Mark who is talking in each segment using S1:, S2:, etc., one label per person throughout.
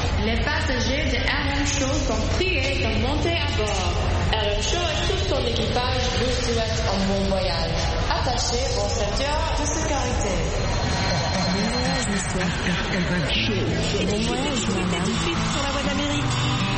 S1: Les passagers de RM Show sont priés de monter à bord. RM Show et tout son équipage vous souhaitent un bon voyage. Attachez vos ceintures de sécurité.
S2: Bon voyage, madame. Sur la voie d'Amérique.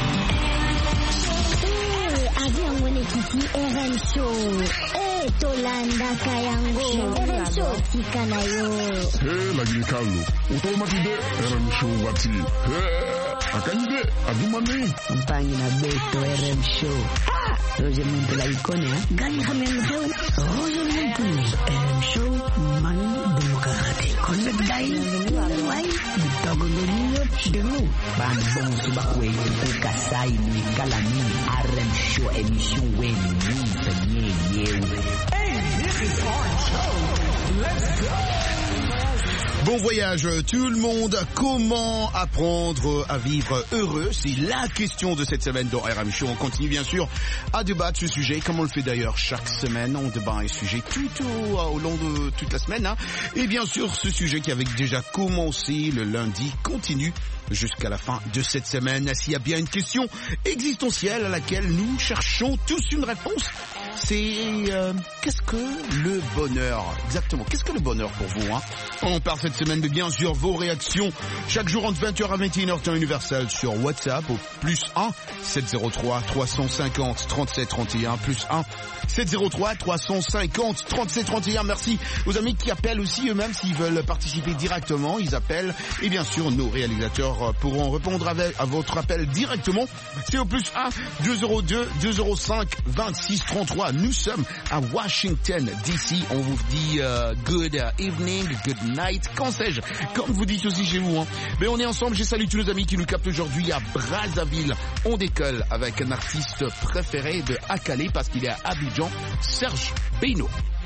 S3: Avion mwenyekiti RM Show. Tolanda Kayango. RM Show tikanayo.
S4: Lakini Carlo, utomatide RM Show wati. Akanyide adumani.
S5: Mpangi na beto RM Show. Roger Muntu la ikone ha.
S3: Gani hamemhewa.
S5: Roger Muntu RM Show mani demokrati. Konde bidai. Wai. Bitagondoniyo demu. Bambong subakwe ukasai ni kalami. RM Show emission weni ni yewe.
S6: Hey, this is RM Show. Let's go.
S7: Bon voyage tout le monde, comment apprendre à vivre heureux? C'est la question de cette semaine dans RM Show. On continue bien sûr à débattre ce sujet, comme on le fait d'ailleurs chaque semaine. On débat un sujet tout au long de toute la semaine. Et bien sûr, ce sujet qui avait déjà commencé le lundi continue jusqu'à la fin de cette semaine. S'il y a bien une question existentielle à laquelle nous cherchons tous une réponse, c'est qu'est-ce que le bonheur? Exactement, qu'est-ce que le bonheur pour vous On parle cette semaine de bien sûr vos réactions chaque jour entre 20h à 21h temps universel sur WhatsApp au +1 703 350 37 31 +1 703 350 37 31. Merci aux amis qui appellent aussi eux-mêmes s'ils veulent participer directement, ils appellent et bien sûr nos réalisateurs pourront répondre à votre appel directement. C'est au +1 202 205 26 33. Nous sommes à Washington DC. On vous dit good evening, good night, quand sais-je, comme vous dites aussi chez vous. Mais on est ensemble, je salue tous nos amis qui nous captent aujourd'hui à Brazzaville. On décolle avec un artiste préféré de Akale parce qu'il est à Abidjan, Serge Beno.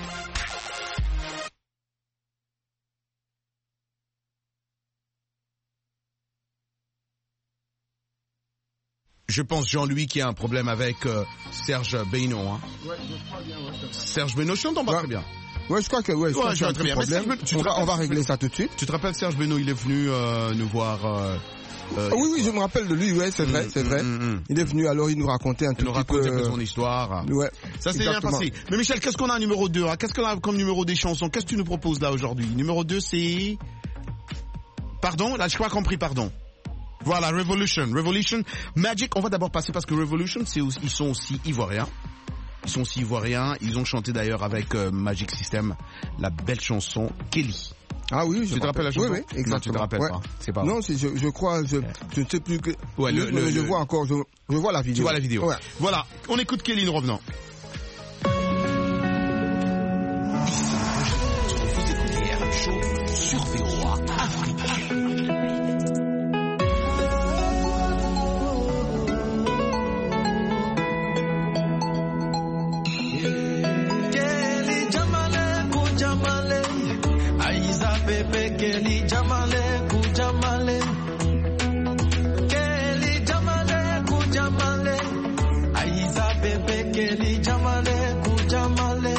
S7: Je pense, Jean-Louis, qu'il y a un problème avec Serge Beno. Ouais, je crois bien. Serge Beno, je t'entends pas très bien.
S8: Ouais, je crois que je crois qu'il y a un petit problème. On va régler ça tout de suite.
S7: Tu te rappelles Serge Beno, il est venu nous voir.
S8: Oui, je me rappelle de lui. Ouais, c'est vrai. Il est venu, alors il nous racontait un tout petit peu
S7: son histoire.
S8: Ouais.
S7: Ça s'est bien passé. Mais Michel, qu'est-ce qu'on a numéro 2 Qu'est-ce qu'on a comme numéro des chansons? Qu'est-ce que tu nous proposes là aujourd'hui? Numéro 2, c'est... Pardon? Là, je crois compris, pardon. Voilà, Revolution, Magic. On va d'abord passer parce que Revolution, ils sont aussi ivoiriens. Ils ont chanté d'ailleurs avec Magic System la belle chanson Kelly.
S8: Ah oui,
S7: tu te rappelles la chanson?
S8: Oui, exactement.
S7: Non, tu te rappelles pas. C'est pas vrai.
S8: Non, je crois, je ne sais plus que.
S7: Ouais,
S8: je vois encore, je vois la vidéo.
S7: Tu vois la vidéo. Ouais. Voilà, on écoute Kelly, nous revenons. Vous écoutez RM Show sur VOA Afrique.
S9: Kelly Jamale Kujamale Kelly Jamale Kujamale Aiza Pepe Kelly Jamale Kujamale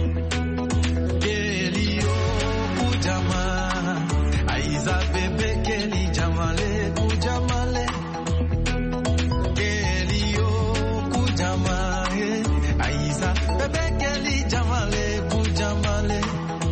S9: Kelly O Kujama Aiza Pepe Kelly Jamale Kujamale Kelly O Kujama Aiza Pepe Kelly Jamale Kujamale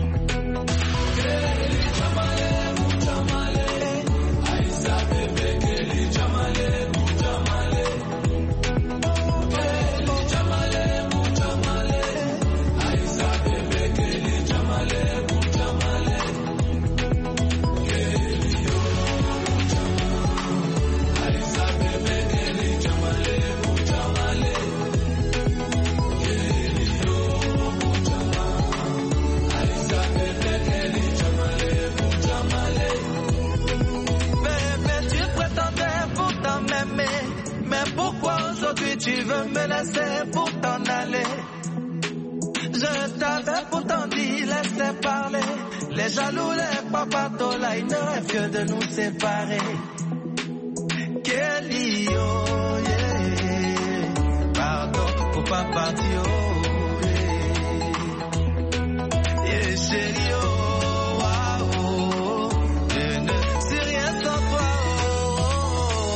S9: tu veux me laisser pour t'en aller. Je t'avais pourtant dit laisser parler. Les jaloux, les papatolas, ils ne rêvent que de nous séparer. Kelly, oh yeah. Pardon pour pas partir, oh yeah. Yeah, chérie, oh, wow, oh. Je ne suis rien sans toi, oh, oh,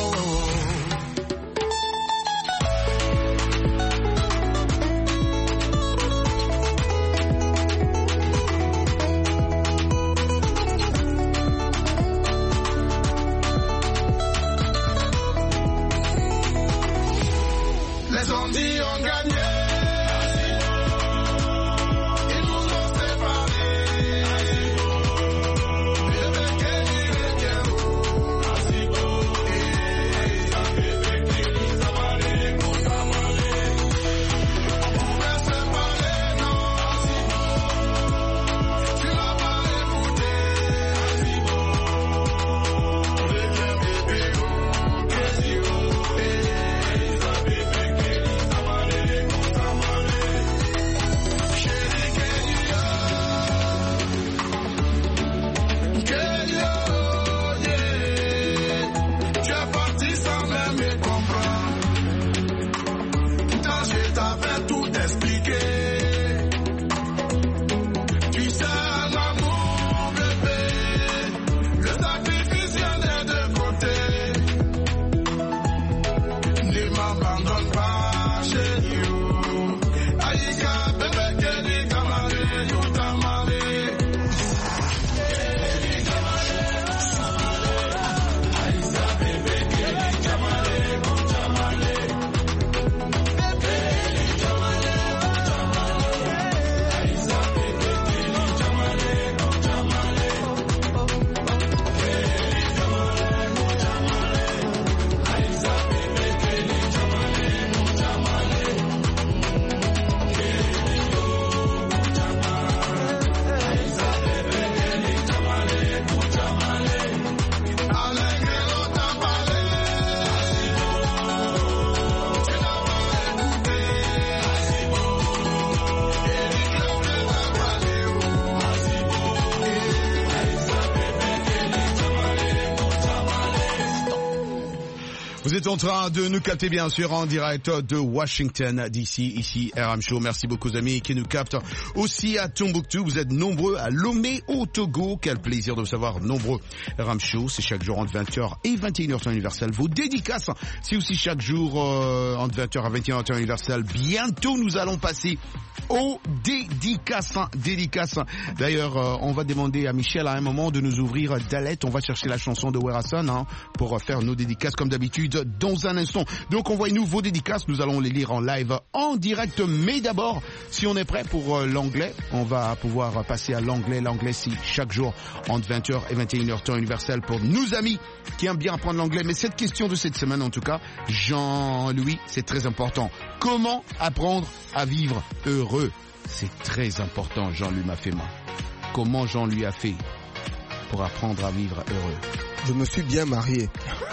S7: Vous êtes en train de nous capter bien sûr en direct de Washington DC, ici RM Show. Merci beaucoup aux amis qui nous captent aussi à Tombouctou. Vous êtes nombreux à Lomé au Togo. Quel plaisir de vous savoir nombreux. RM Show, c'est chaque jour entre 20h et 21h temps universel. Vos dédicaces, c'est aussi chaque jour entre 20h à 21h temps universel. Bientôt nous allons passer aux dédicaces. D'ailleurs, on va demander à Michel à un moment de nous ouvrir Dalet. On va chercher la chanson de Werason pour faire nos dédicaces comme d'habitude dans un instant. Donc envoyez-nous vos dédicaces, nous allons les lire en live en direct. Mais d'abord, si on est prêt pour l'anglais, on va pouvoir passer à l'anglais. L'anglais, c'est chaque jour entre 20h et 21h temps universel pour nos amis qui aiment bien apprendre l'anglais. Mais cette question de cette semaine, en tout cas, Jean-Louis, c'est très important. Comment apprendre à vivre heureux? C'est très important, Jean-Louis Mafema. Comment Jean-Louis a fait pour apprendre à vivre heureux?
S8: Je me suis bien marié.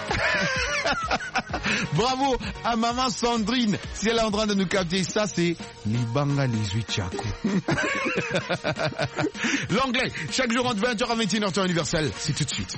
S7: Bravo à maman Sandrine, si elle est en train de nous capter. Ça c'est Libanga Lizuichaku. L'anglais, chaque jour entre 20h à 21h temps universel, c'est tout de suite.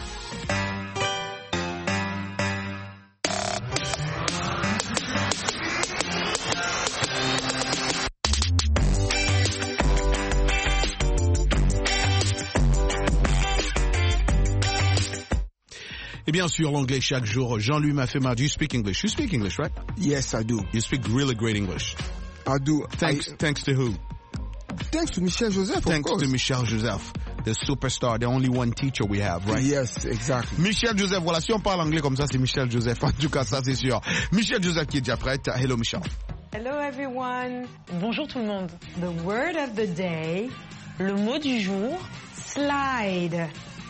S7: Et bien sûr, l'anglais chaque jour. Jean-Louis Mafema, do you speak English? You speak English, right?
S8: Yes, I do.
S7: You speak really great English.
S8: I do.
S7: Thanks to who?
S8: Thanks to Michel Joseph,
S7: Thanks to Michel Joseph, the superstar, the only one teacher we have, right?
S8: Yes, exactly.
S7: Michel Joseph, voilà, si on parle anglais comme ça, c'est Michel Joseph. En tout cas, ça c'est sûr. Michel Joseph qui est déjà prête. Hello, Michel.
S10: Hello, everyone. Bonjour tout le monde. The word of the day, le mot du jour, slide.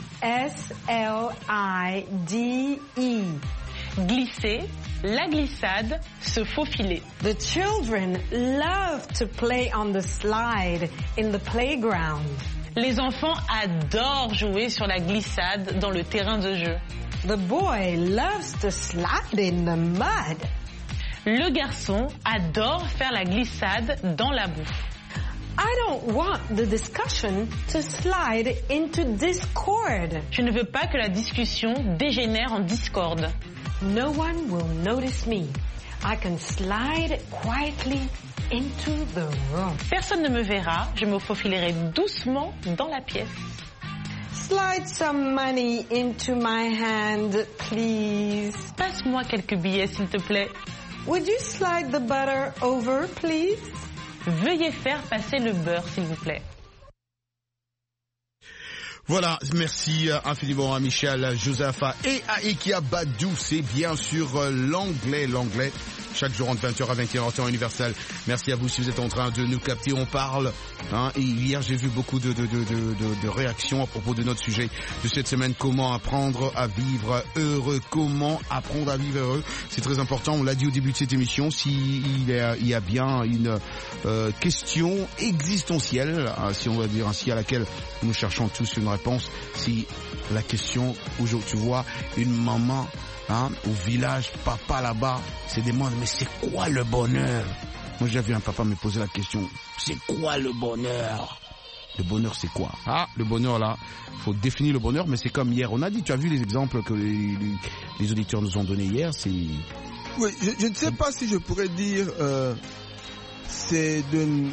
S10: S-L-I-D-E. Glisser, la glissade, se faufiler. The children love to play on the slide in the playground. Les enfants adorent jouer sur la glissade dans le terrain de jeu. The boy loves to slide in the mud. Le garçon adore faire la glissade dans la boue. I don't want the discussion to slide into discord. Je ne veux pas que la discussion dégénère en discorde. No one will notice me. I can slide quietly into the room. Personne ne me verra, je me faufilerai doucement dans la pièce. Slide some money into my hand, please. Passe-moi quelques billets, s'il te plaît. Would you slide the butter over, please? Veuillez faire passer le beurre, s'il vous plaît.
S7: Voilà, merci infiniment à Michel Joseph et à Ikia Badou. C'est bien sûr l'anglais. Chaque jour entre 20h à 21h temps universel. Merci à vous si vous êtes en train de nous capter. On parle. Et hier, j'ai vu beaucoup de réactions à propos de notre sujet de cette semaine. Comment apprendre à vivre heureux? Comment apprendre à vivre heureux? C'est très important. On l'a dit au début de cette émission. S'il y a bien une question existentielle, si on va dire ainsi, à laquelle nous cherchons tous une réponse, si la question où tu vois une maman au village, papa là-bas, se demande mais c'est quoi le bonheur? Moi j'ai vu un papa me poser la question, c'est quoi le bonheur? Le bonheur c'est quoi? Le bonheur là, faut définir le bonheur, mais c'est comme hier, on a dit, tu as vu les exemples que les auditeurs nous ont donnés hier, c'est...
S8: Oui, je ne sais pas si je pourrais dire c'est de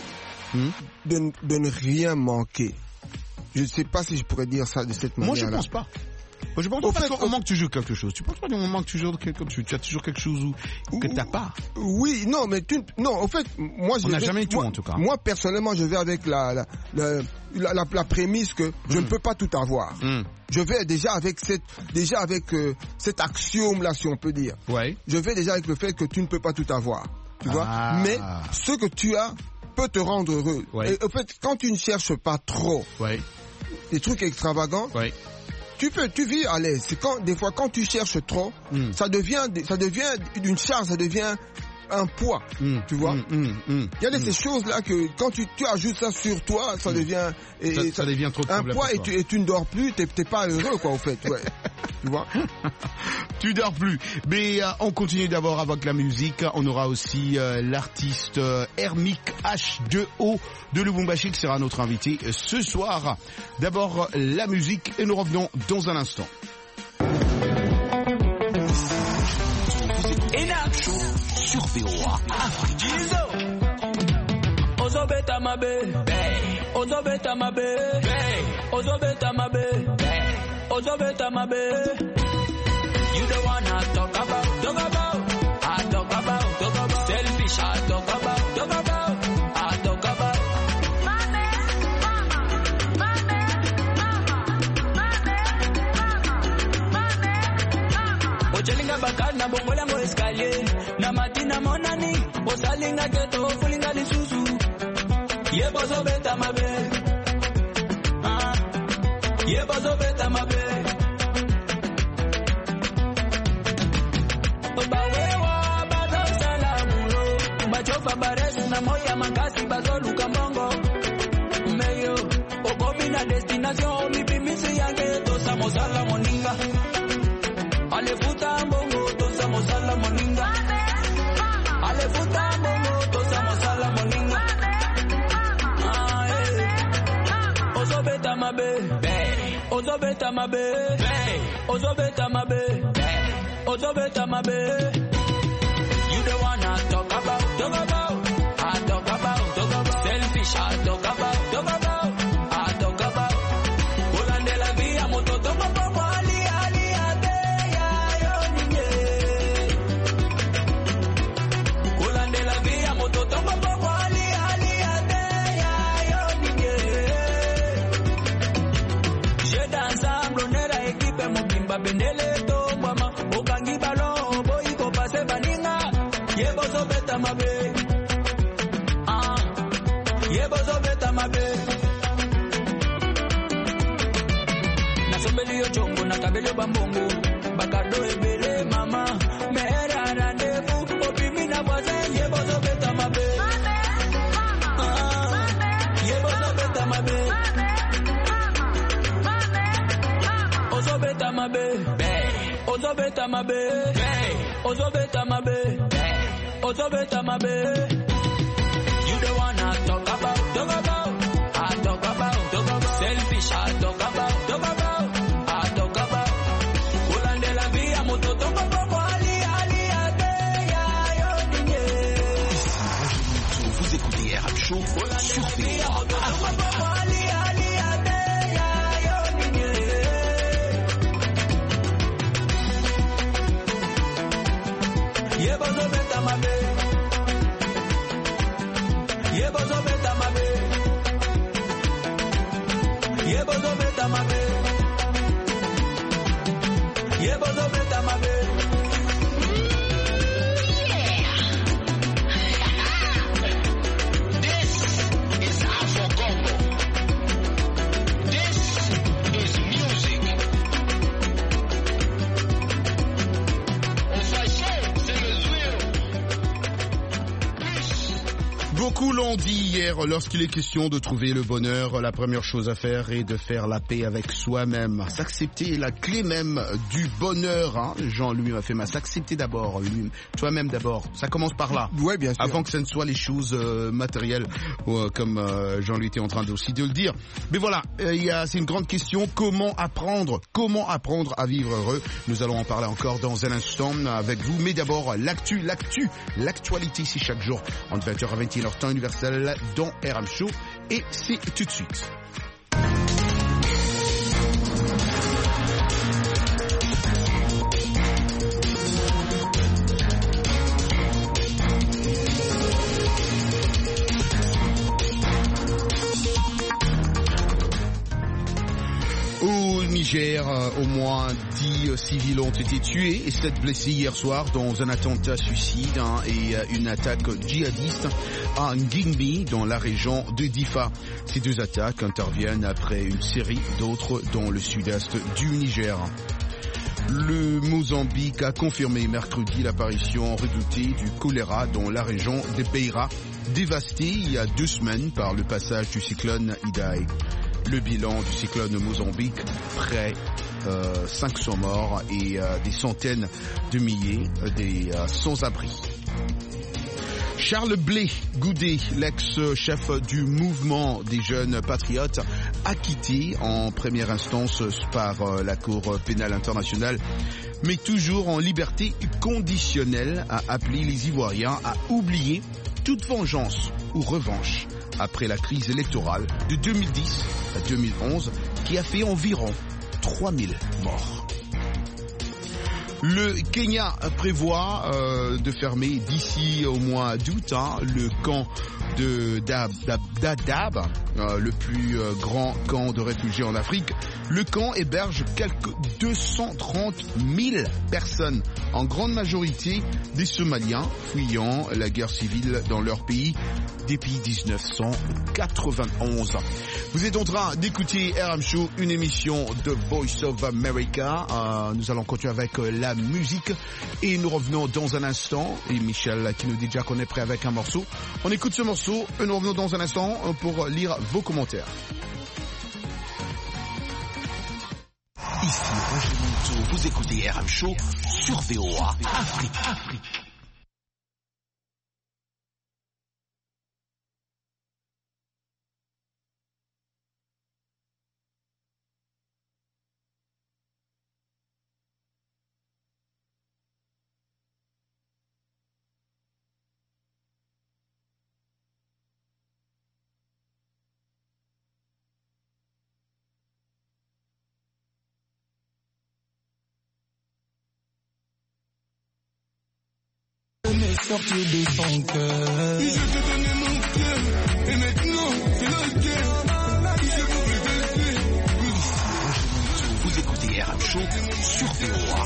S8: ne rien manquer. Je ne sais pas si je pourrais dire ça de cette manière-là.
S7: Moi je pense pas. Je pense au fait, au moment que tu joues quelque chose, tu penses pas du moment que tu joues quelque chose, tu as toujours quelque chose que t'as pas.
S8: Oui, non, mais en fait, moi
S7: on n'a jamais eu tout en tout cas.
S8: Moi personnellement, je vais avec la prémisse que je ne peux pas tout avoir. Je vais déjà avec cet axiome là, si on peut dire.
S7: Ouais.
S8: Je vais déjà avec le fait que tu ne peux pas tout avoir. Tu vois. Mais ce que tu as peut te rendre heureux.
S7: Ouais.
S8: Et en fait, quand tu ne cherches pas trop des trucs extravagants.
S7: Ouais.
S8: Tu vis à l'aise. C'est des fois quand tu cherches trop, ça devient une charge, ça devient un poids, tu vois. Il y a ces choses là que quand tu ajoutes ça sur toi, ça devient
S7: ça devient trop de
S8: un poids et tu ne dors plus, t'es pas heureux quoi au fait, ouais. Tu vois.
S7: Tu dors plus. Mais on continue d'abord avec la musique. On aura aussi l'artiste Hermic H2O de Lubumbashi qui sera notre invité ce soir. D'abord la musique et nous revenons dans un instant.
S11: sur VOA Afrique.
S12: Ozobeta mabe, Ozobeta mabe, Ozobeta mabe, Ozobeta mabe. You the one I talk about, I talk about, selfish, I talk about, I talk about. Ochelinga bakad na bongola mo escalier, na matina monani, osalinga keto fulinga lisusu. Ye bozo beta mabe, ye bozo beta mabe. Obawewa bazo salamulo, bachofa baresu na moya makasi bazo luka mongo. Meyo, okomina destination, mi bimisi yange tosa mosala moninga. Ale futa mbongo tosa mosala moninga. Ale futa mbongo tosa mosala moninga. Ozobeta mabe, Ozobeta mabe, Ozobeta mabe, Ozobeta mabe. You the one I talk about, I talk about, selfish, I talk about, I talk about. Volande la via moto tomo popo ali ate ya yo ninge. Volande la via moto tomo popo ali ate ya yo ninge. Je danse ensemble, on est la équipe mobimba bendele to mama. Okangi ballon, boy ko passe baninga. Ye bozo beta mabe, ye bozo beta mabe. Na sombeli yo chongo na kabelo bambongo, bakado ebele mama. Mera rendez-vous, opimi na voisin. Ye bozo beta mabe, ye bozo beta mabe. Ozobeta mabe, Ozobeta mabe, Ozobeta mabe, Ozobeta mabe. You the one I talk about, I talk about, selfish, I talk about, I talk about. Volande la via moto tomo popo ali ate ya yo ninge.
S11: Vous écoutez RM Show sur VOA Afrique.
S12: Ye bozo beta mabe, ye bozo beta mabe, ye bozo beta mabe, ye bozo beta mabe.
S11: This is Afro Congo. This is music.
S7: Beaucoup l'ont dit hier, lorsqu'il est question de trouver le bonheur, la première chose à faire est de faire la paix avec soi-même. S'accepter est la clé même du bonheur. Hein. Jean-Louis m'a fait s'accepter d'abord, toi-même d'abord. Ça commence par là.
S8: Ouais, bien sûr.
S7: Avant que ce ne soit les choses matérielles, comme Jean-Louis était en train aussi de le dire. Mais voilà, c'est une grande question. Comment apprendre à vivre heureux? Nous allons en parler encore dans un instant avec vous. Mais d'abord, l'actualité ici chaque jour entre 20h à 21h temps universel dans RM Show. Et c'est tout de suite. Au Niger, au moins 10 civils ont été tués et 7 blessés hier soir dans un attentat suicide et une attaque djihadiste à Ngingmi dans la région de Difa. Ces deux attaques interviennent après une série d'autres dans le sud-est du Niger. Le Mozambique a confirmé mercredi l'apparition redoutée du choléra dans la région de Beira, dévastée il y a 2 semaines par le passage du cyclone Idai. Le bilan du cyclone Mozambique, près 500 morts et des centaines de milliers des sans-abri. Charles Blé Goudé, l'ex-chef du mouvement des jeunes patriotes, acquitté en première instance par la Cour pénale internationale mais toujours en liberté conditionnelle, a appelé les Ivoiriens à oublier toute vengeance ou revanche après la crise électorale de 2010 à 2011 qui a fait environ 3000 morts. Le Kenya prévoit de fermer d'ici au mois d'août le camp de Dadaab, le plus grand camp de réfugiés en Afrique. Le camp héberge quelques 230 000 personnes, en grande majorité des Somaliens fuyant la guerre civile dans leur pays depuis 1991. Vous êtes en train d'écouter RM Show, une émission de Voice of America. Nous allons continuer avec la musique et nous revenons dans un instant. Et Michel qui nous dit déjà qu'on est prêt avec un morceau. On écoute ce morceau et nous revenons dans un instant pour lire vos commentaires.
S13: Ici Roger Monteau, vous écoutez RM Show sur VOA Afrique.
S9: Sorti de son cœur. Je te donnais mon cœur, et maintenant c'est la guerre. Je veux plus tester.
S13: Vous écoutez RM Show sur VOA.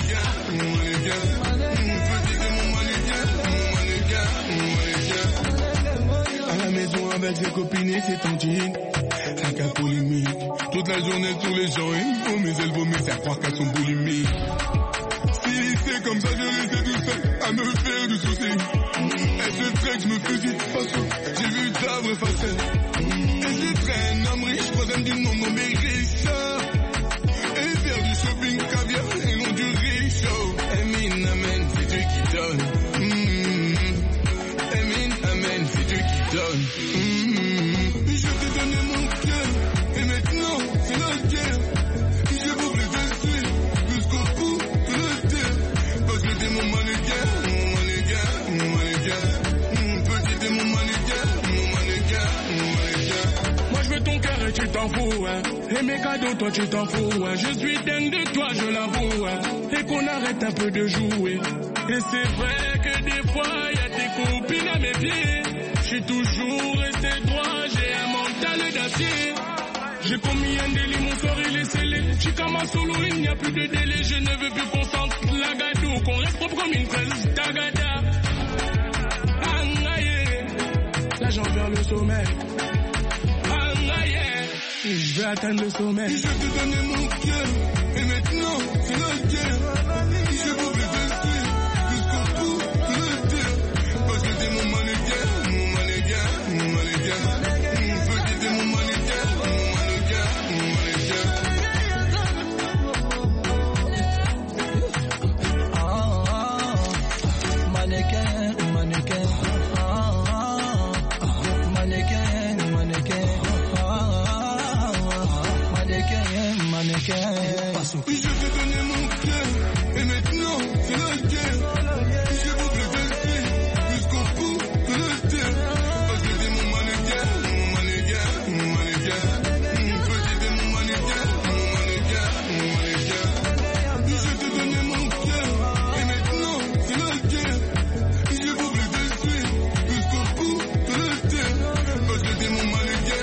S9: À la maison avec ses copines et ses tantines, ça qu'a polémique. Toute la journée sur les gens, mais elles vomissent à croire qu'elles sont boulimiques. C'est comme ça, je restais tout seul à me faire du souci. Elle se traite, je me fusille de façon. J'ai vu ta vraie facette. Elle se traîne, homme riche, troisième du nom, mais riche. Et faire du shopping caviar et non du riche. Amen, amen, c'est Dieu qui donne. Amen, amen, c'est Dieu qui donne. Je t'ai donné mon cœur, et maintenant c'est la guerre. Je veux plus tester jusqu'au bout. Mon mannequin, petit et mon mannequin. Moi je veux ton cœur et tu t'en fous, hein. Et mes cadeaux toi tu t'en fous, hein. Je suis dingue de toi, je l'avoue, hein. Et qu'on arrête un peu de jouer. Et c'est vrai que des fois y a tes copines à mes pieds. Je suis toujours resté droit, j'ai un mental d'acier. J'ai commis un délit, mon sort il est scellé. Chikama solo, il n'y a plus de délai. Je ne veux plus qu'on sente la gadou, qu'on reste propre comme une fraise tagada. Angaye, l'agent vers le sommet. Angaye, je vais atteindre le sommet. Je te donnais mon cœur, et maintenant c'est la guerre. Je veux plus tester, jusqu'au bout de la terre. Parce que t'es mon mannequin. Petit et mon mannequin. Je te donnais mon cœur, et maintenant c'est la guerre. Je veux plus tester jusqu'au bout de la terre. Parce que t'es mon mannequin. Petit et mon mannequin. Je te donnais mon cœur, et maintenant c'est la guerre. Je veux plus tester jusqu'au bout de la terre. Parce que t'es mon mannequin.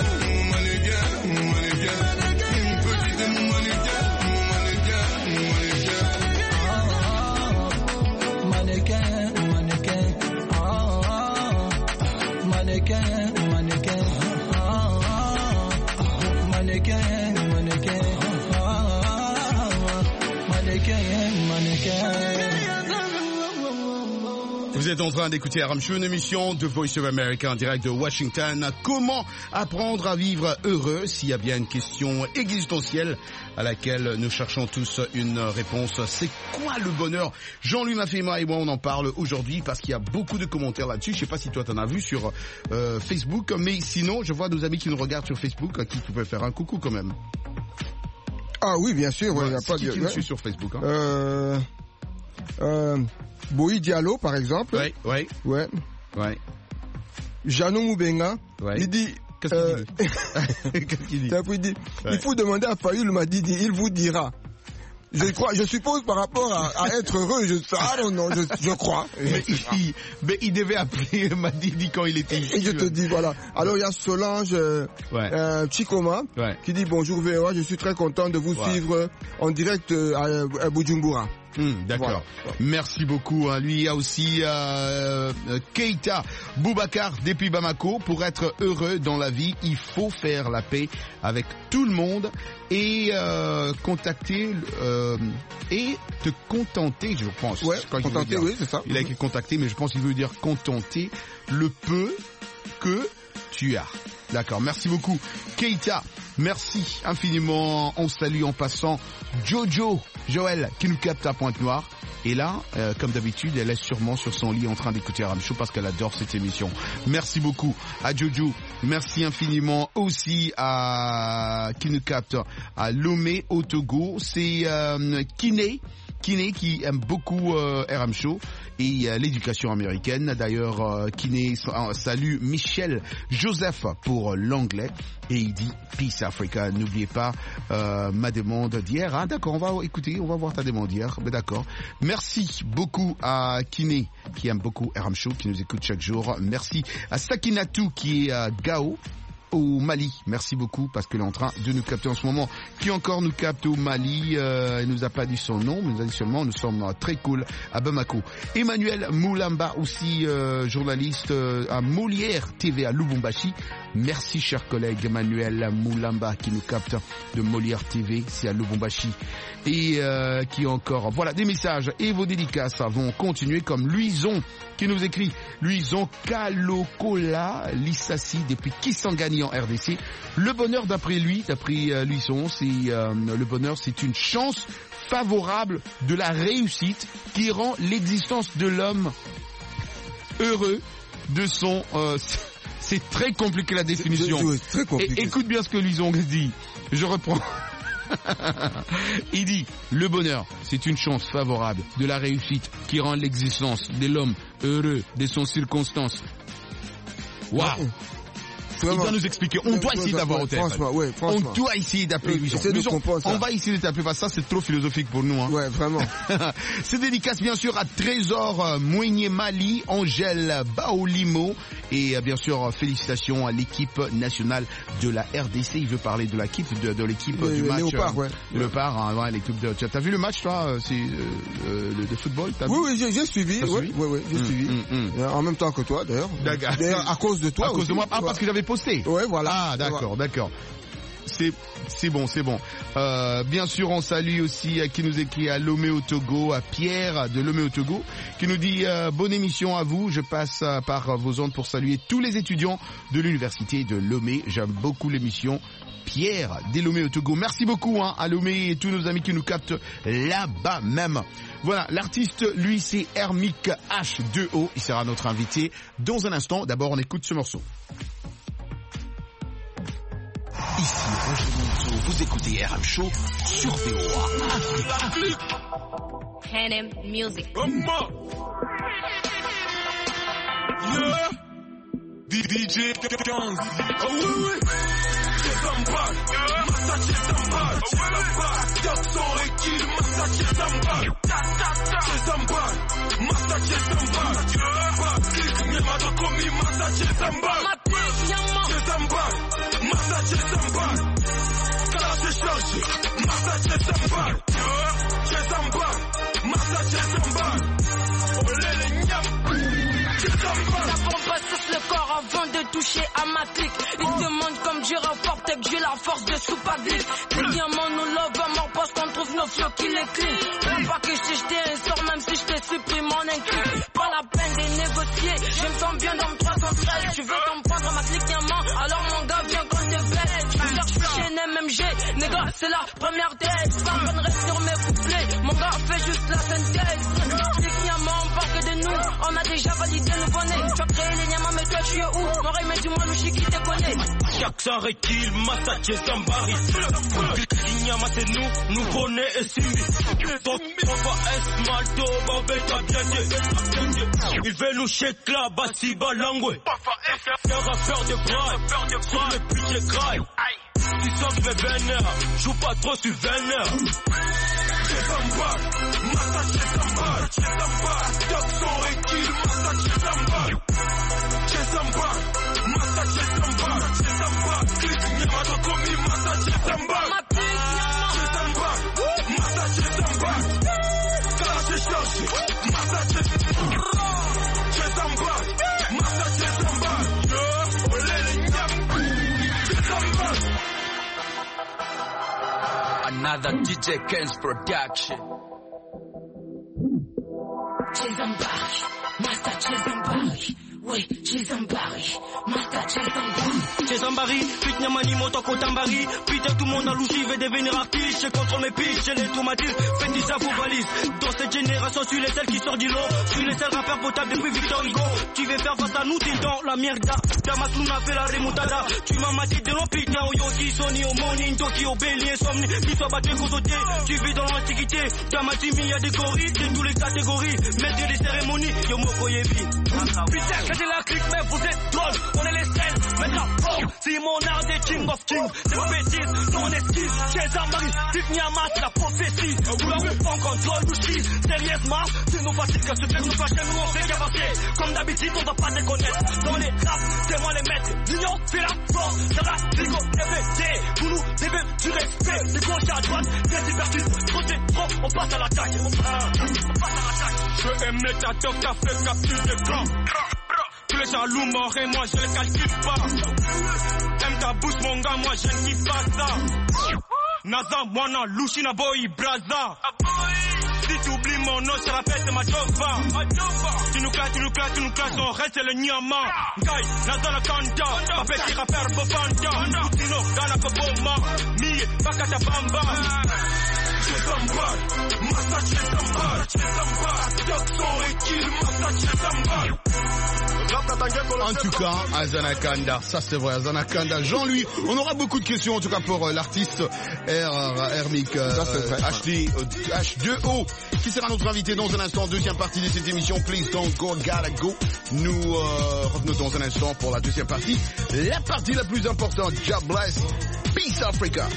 S7: Vous êtes en train d'écouter RM Show, une émission de Voice of America en direct de Washington. Comment apprendre à vivre heureux? S'il y a bien une question existentielle à laquelle nous cherchons tous une réponse, c'est quoi le bonheur? Jean-Louis Mafema et moi on en parle aujourd'hui parce qu'il y a beaucoup de commentaires là-dessus. Je sais pas si toi t'en as vu sur Facebook, mais sinon je vois nos amis qui nous regardent sur Facebook à qui tu peux faire un coucou quand même.
S8: Ah oui, bien sûr. Ouais, y a pas
S7: qui me suit sur Facebook.
S8: Boï Diallo, par exemple.
S7: Ouais.
S8: Jeannot Moubenga.
S7: Ouais.
S8: Il dit...
S7: Qu'est-ce qu'il dit?
S8: Il dit, il faut demander à Fayoul Madidi, il vous dira. Je suppose par rapport à être heureux, je crois.
S7: Mais il devait appeler Madidi quand il était ici.
S8: Et je te dis, voilà. Alors il y a Solange Chikoma qui dit bonjour VOA, je suis très content de vous suivre en direct à Bujumbura.
S7: D'accord. Voilà. Merci beaucoup. Lui, il y a aussi Keita Boubacar depuis Bamako. Pour être heureux dans la vie, il faut faire la paix avec tout le monde et contacter et te contenter, je pense.
S8: Ouais, contenter, oui, c'est ça.
S7: Il a écrit contacter, mais je pense qu'il veut dire contenter le peu que tu as. D'accord, merci beaucoup. Keita, merci infiniment. On salue en passant Joël, qui nous capte à Pointe-Noire. Et là, comme d'habitude, elle est sûrement sur son lit en train d'écouter Aram Show parce qu'elle adore cette émission. Merci beaucoup à Jojo. Merci infiniment aussi à qui nous capte à Lomé au Togo. C'est Kiné qui aime beaucoup RM Show et l'éducation américaine. D'ailleurs, Kiné salue Michel Joseph pour l'anglais et il dit Peace Africa. N'oubliez pas ma demande d'hier. Ah d'accord, on va voir ta demande d'hier. Mais d'accord. Merci beaucoup à Kiné qui aime beaucoup RM Show, qui nous écoute chaque jour. Merci à Sakinatu qui est à Gao au Mali. Merci beaucoup parce qu'elle est en train de nous capter en ce moment. Qui encore nous capte au Mali? Elle nous a pas dit son nom, mais nous a dit seulement nous sommes très cool à Bamako. Emmanuel Moulamba aussi journaliste à Molière TV à Lubumbashi. Merci cher collègue Emmanuel Moulamba qui nous capte de Molière TV, c'est à Lubumbashi. Et qui encore, voilà des messages et vos dédicaces vont continuer comme Luison qui nous écrit. Luison Kalokola Lissassi depuis Kisangani en RDC. Le bonheur d'après Luison, c'est le bonheur, c'est une chance favorable de la réussite qui rend l'existence de l'homme heureux de son... c'est très compliqué la définition.
S8: C'est très compliqué.
S7: Et écoute bien ce que Luison dit. Je reprends. Il dit, le bonheur, c'est une chance favorable de la réussite qui rend l'existence de l'homme heureux de son circonstance. Waouh! Il doit nous expliquer. On doit essayer d'avoir au téléphone. On doit essayer d'appeler Luison. On va essayer de t'appeler parce que ça c'est trop philosophique pour nous. Hein.
S8: Ouais, vraiment.
S7: C'est dédicace bien sûr à Trésor Mouigné Mali, Angèle Baolimo et bien sûr félicitations à l'équipe nationale de la RDC. Il veut parler de l'équipe de l'équipe du match.
S8: Léopard,
S7: Léopard, ouais, l'équipe de. T'as vu le match toi? C'est de football.
S8: Oui, j'ai suivi. Oui, j'ai suivi. En même temps que toi d'ailleurs. D'ailleurs à cause de toi.
S7: À cause de moi. Ah parce que j'avais posté.
S8: Ouais, voilà.
S7: Ah, d'accord. C'est bon. Bien sûr, on salue aussi qui nous écrit à Lomé au Togo, à Pierre de Lomé au Togo, qui nous dit bonne émission à vous. Je passe par vos ondes pour saluer tous les étudiants de l'université de Lomé. J'aime beaucoup l'émission. Pierre des Lomé au Togo. Merci beaucoup à Lomé et tous nos amis qui nous captent là-bas même. Voilà, l'artiste, lui, c'est Hermic H2O. Il sera notre invité dans un instant. D'abord, on écoute ce morceau.
S13: Ici Roger Monceau, vous écoutez RM Show sur VOA Afrique.
S14: Hanem Music.
S15: Yeah. DJ 15. Oh oui. Zambal, Massachi Zambal, Jackson et Kill, Massachi Zambal, Zambal, Massachi Zambal, Click, Nyamado Komi, Massachi Zambal, Zambal, Massachi Zambal, Classe chargée, Massachi Zambal, Zambal, Massachi Zambal, Olele Nyam.
S14: La bombe passe le corps avant de toucher à ma clique. Ils se demandent comme j'ai rapporté que j'ai la force de Soupaglic. Les diamants nous love à mort parce qu'on trouve nos flots qui les clean. Même pas que je t'ai jeté un sort même si je te supprime en inclus. Pas la peine de négocier, je me sens bien dans le 313. Tu veux t'en prendre à ma clique diamant, alors mon gars viens qu'on te fait. Tu cherches chez NMMG, néga c'est la première tête. Pas bonne reste sur mes couplets, mon gars fait juste la synthèse. Clique diamant, on parle que de nous, on a déjà validé le bonnet. Tu as créé les niamas mais toi tu es où? Mon rêve mais dis-moi le chi qui te connaît.
S16: Jackson Rekil, Massache Zambari. Inyama c'est nous connaît et Simbi. Papa S, Malto, Babeta, Biaté. Il veut nous shake là, Bassi, Balangwe. Un rappeur de braille, sur le pitch et graille. Tu sens que mes vénères, joue pas trop sur vénère. Chezambal, Massache Zambal, Chezambal, Jackson Rekil, Massache Zambal. Chezambal, Massache Zambal, Chezambal, Click Nyama Komi, Massache Zambal. Chezambal, Massache Zambal, Kalache Charge, Massache Chezambal, Massache Zambal, Olele Nyam, Chezambal.
S13: Another DJ Ken's production.
S14: Chezambal, Massache Zambal. Oui, Chezambari, Mata Chezambari.
S16: Chezambari, Pit Nyamani, Moto Kotambari. Putain, tout le monde a louchi, veut devenir artiste. Je contrôle mes piches, j'ai les traumatismes. Faites des vos valises. Dans cette génération, je suis les seuls qui sortent du lot. Je suis les seuls rappeurs potables depuis Victor Hugo. Tu veux faire face à nous, t'es dans la merde. Damasuna fait la remontada. Tu m'as maté de l'empire. Oyoki, Sony, Omoni, Toki, Obéli, Insomni. L'histoire battue, Kosoté. Tu vis dans l'antiquité. Damatimi, y'a des gorilles. C'est tous les catégories. Maître des cérémonies. Yomoko Yevi. Putain, c'est la clique, mais vous êtes drôle. On est les scènes, maintenant, oh, c'est mon art des King of Kings. C'est ma bêtise, non esquisse. Chezambari, Tif Nyamas, la prophétie. Oula, on contrôle le cheese. Sérieusement, c'est nos faciles que se fait nous fâcher, nous on fait qu'avancer. Comme d'habitude, on va pas déconnaître. Dans les raps, c'est moi les maîtres. L'union fait la force. Ça va, Rigo, FD. Pour nous, des bœufs, du respect. Les gauches à droite, des hypertistes. Trop c'est trop, on passe à l'attaque. On passe à l'attaque. Je aime ta top, t'as fait capture de grand. Tous les jaloux morts et moi je les calcule pas. Aime ta bouche mon gars, moi je ne kiffe pas ça. Naza, Mwana, Lushina Boy, Braza. Si tu oublies mon nom, je rappelle c'est ma jova. Tu nous classes, on reste le Nyama. Guy, Naza la Kanta, ma petit rappeur Bobanda. Tino, Dana Koboma, Mie, Bakata Bamba. Chezambal, Massache Zambal, Chezambal, Jackson Rekil, Massache Zambal.
S7: En tout cas, Azanakanda, ça c'est vrai, Azanakanda. Jean-Louis, on aura beaucoup de questions en tout cas pour l'artiste Hermic H2O, qui sera notre invité dans un instant, deuxième partie de cette émission. Please don't go, gotta go. Nous revenons dans un instant pour la deuxième partie, la partie la plus importante. God bless, peace Africa.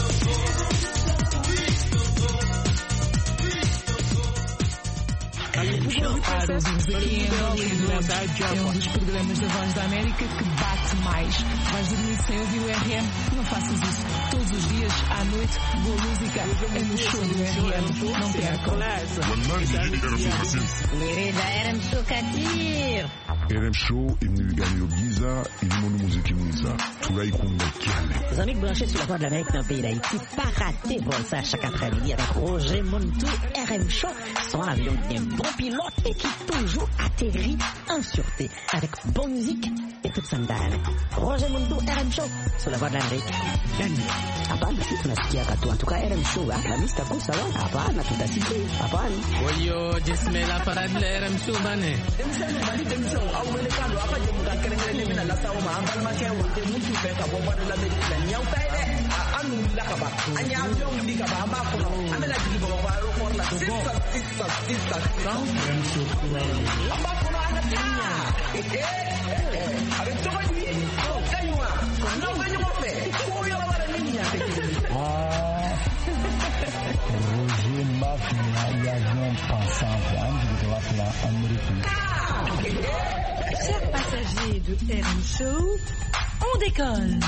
S17: É um dos programas da Voz da América que bate mais. Vais dormir sem ouvir o RM? Não faças isso. Todos os dias, à noite, boa música é no show do RM. Não percam.
S3: RM Show Katir.
S4: RM Show imnigani Giza ilimono muziki mwiza tulaikunga kiale.
S18: Les amis branchés sur la Voix de l'Amérique dans le pays d'Haïti, pas raté vol ça chaque après-midi avec Roger Montou. RM Show, son avion d'un bon pilote et qui toujours atterrit en sûreté avec bonne musique et toute sa dalle. Roger Montou, RM Show sur la Voix de l'Amérique. Hapana, si tunasikia katu. En tout cas, RM Show, la mista kusa wa. Hapana, tutasikia. Hapana.
S19: Oyo, jismela para de RM Show bane.
S20: Roger Mafia, l'avion passant de la place américaine.
S10: Chers passagers de RM Show, on décolle.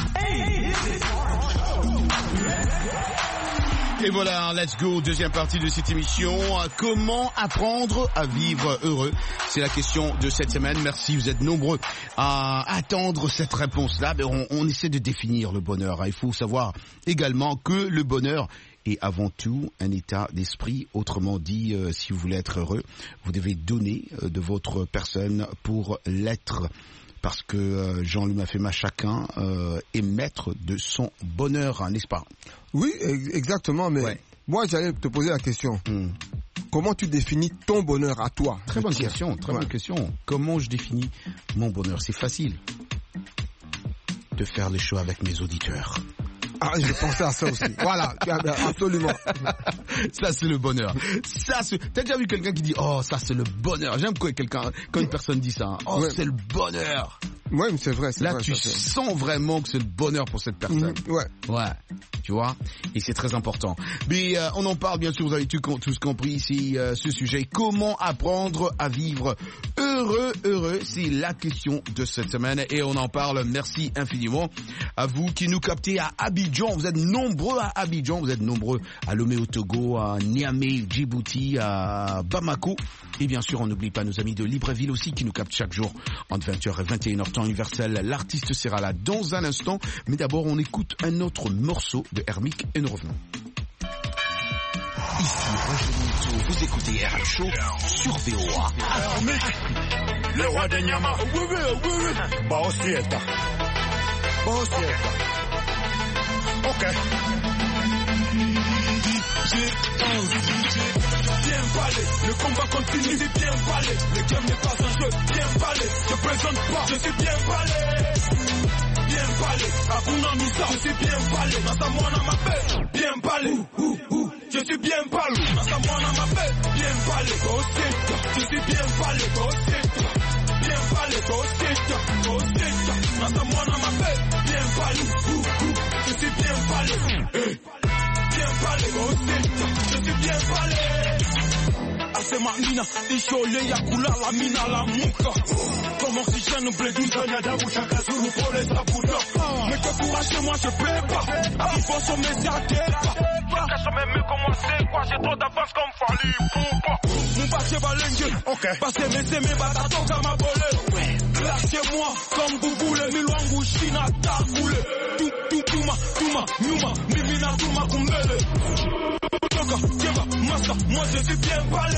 S7: Et voilà, let's go, deuxième partie de cette émission. Comment apprendre à vivre heureux? C'est la question de cette semaine. Merci, vous êtes nombreux à attendre cette réponse-là. Mais on essaie de définir le bonheur. Il faut savoir également que le bonheur est avant tout un état d'esprit. Autrement dit, si vous voulez être heureux, vous devez donner de votre personne pour l'être. Parce que Jean-Louis Mafema, chacun est maître de son bonheur, hein, n'est-ce pas?
S8: Oui, exactement, mais ouais. Moi j'allais te poser la question. Comment tu définis ton bonheur à toi?
S7: Très bonne question, très bonne question. Comment je définis mon bonheur? C'est facile. de faire les shows avec mes auditeurs.
S8: Ah, je pensais à ça aussi. Voilà, absolument.
S7: Ça, c'est le bonheur. T'as déjà vu quelqu'un qui dit, oh, ça, c'est le bonheur. J'aime quand une personne dit ça. Hein. Oh, ouais. C'est le bonheur.
S8: Ouais, mais c'est vrai.
S7: Là,
S8: vrai,
S7: tu sens vraiment que c'est le bonheur pour cette personne.
S8: Ouais.
S7: Tu vois. Et c'est très important. Mais on en parle, bien sûr, vous avez tous compris ici ce sujet. Comment apprendre à vivre heureux, c'est la question de cette semaine. Et on en parle. Merci infiniment à vous qui nous captez à Abidjan. Vous êtes nombreux à Abidjan. Vous êtes nombreux à Lomé au Togo, à Niamey, Djibouti, à Bamako. Et bien sûr, on n'oublie pas nos amis de Libreville aussi qui nous captent chaque jour entre 20h et 21h temps universel. L'artiste sera là dans un instant. Mais d'abord, on écoute un autre morceau de Hermic et nous revenons.
S13: Ici Roger Monteau, vous écoutez RM Show sur VOA.
S15: Hermic, le roi des Nyama. Oui. Baosieta. Ok. Bien parlé, le combat continue, c'est bien parlé. Le game n'est pas un jeu, bien parlé. Je présente pas, je suis bien parlé. Bien parlé, Akuna Misa, je suis bien parlé. Nasamwana m'appelle, bien parlé. Je suis bien parlé. Nasamwana m'appelle, bien parlé. Je suis bien parlé. Bien parlé, Nasamwana m'appelle, bien parlé. Je suis bien parlé. Bien parlé, je suis bien parlé. Asema nina, ishole ya kula la mina la muka. Comme oxygène blé du sonia d'Aboucha Kazulu pour les abouda. Mais que courage, moi je peux pas. Il faut sommer ça pas. Qu'à sommer mieux commencer, quoi, j'ai trop d'avance comme Fali Poupa. Mon passe balengue, ok. Passez mes batatos comme ma bolée. Lâchez-moi, comme vous voulez, Milwangu, China, Tagoulé. Touma, Numa, Mimina, Touma, Kumbele. Moi je suis bien parlé.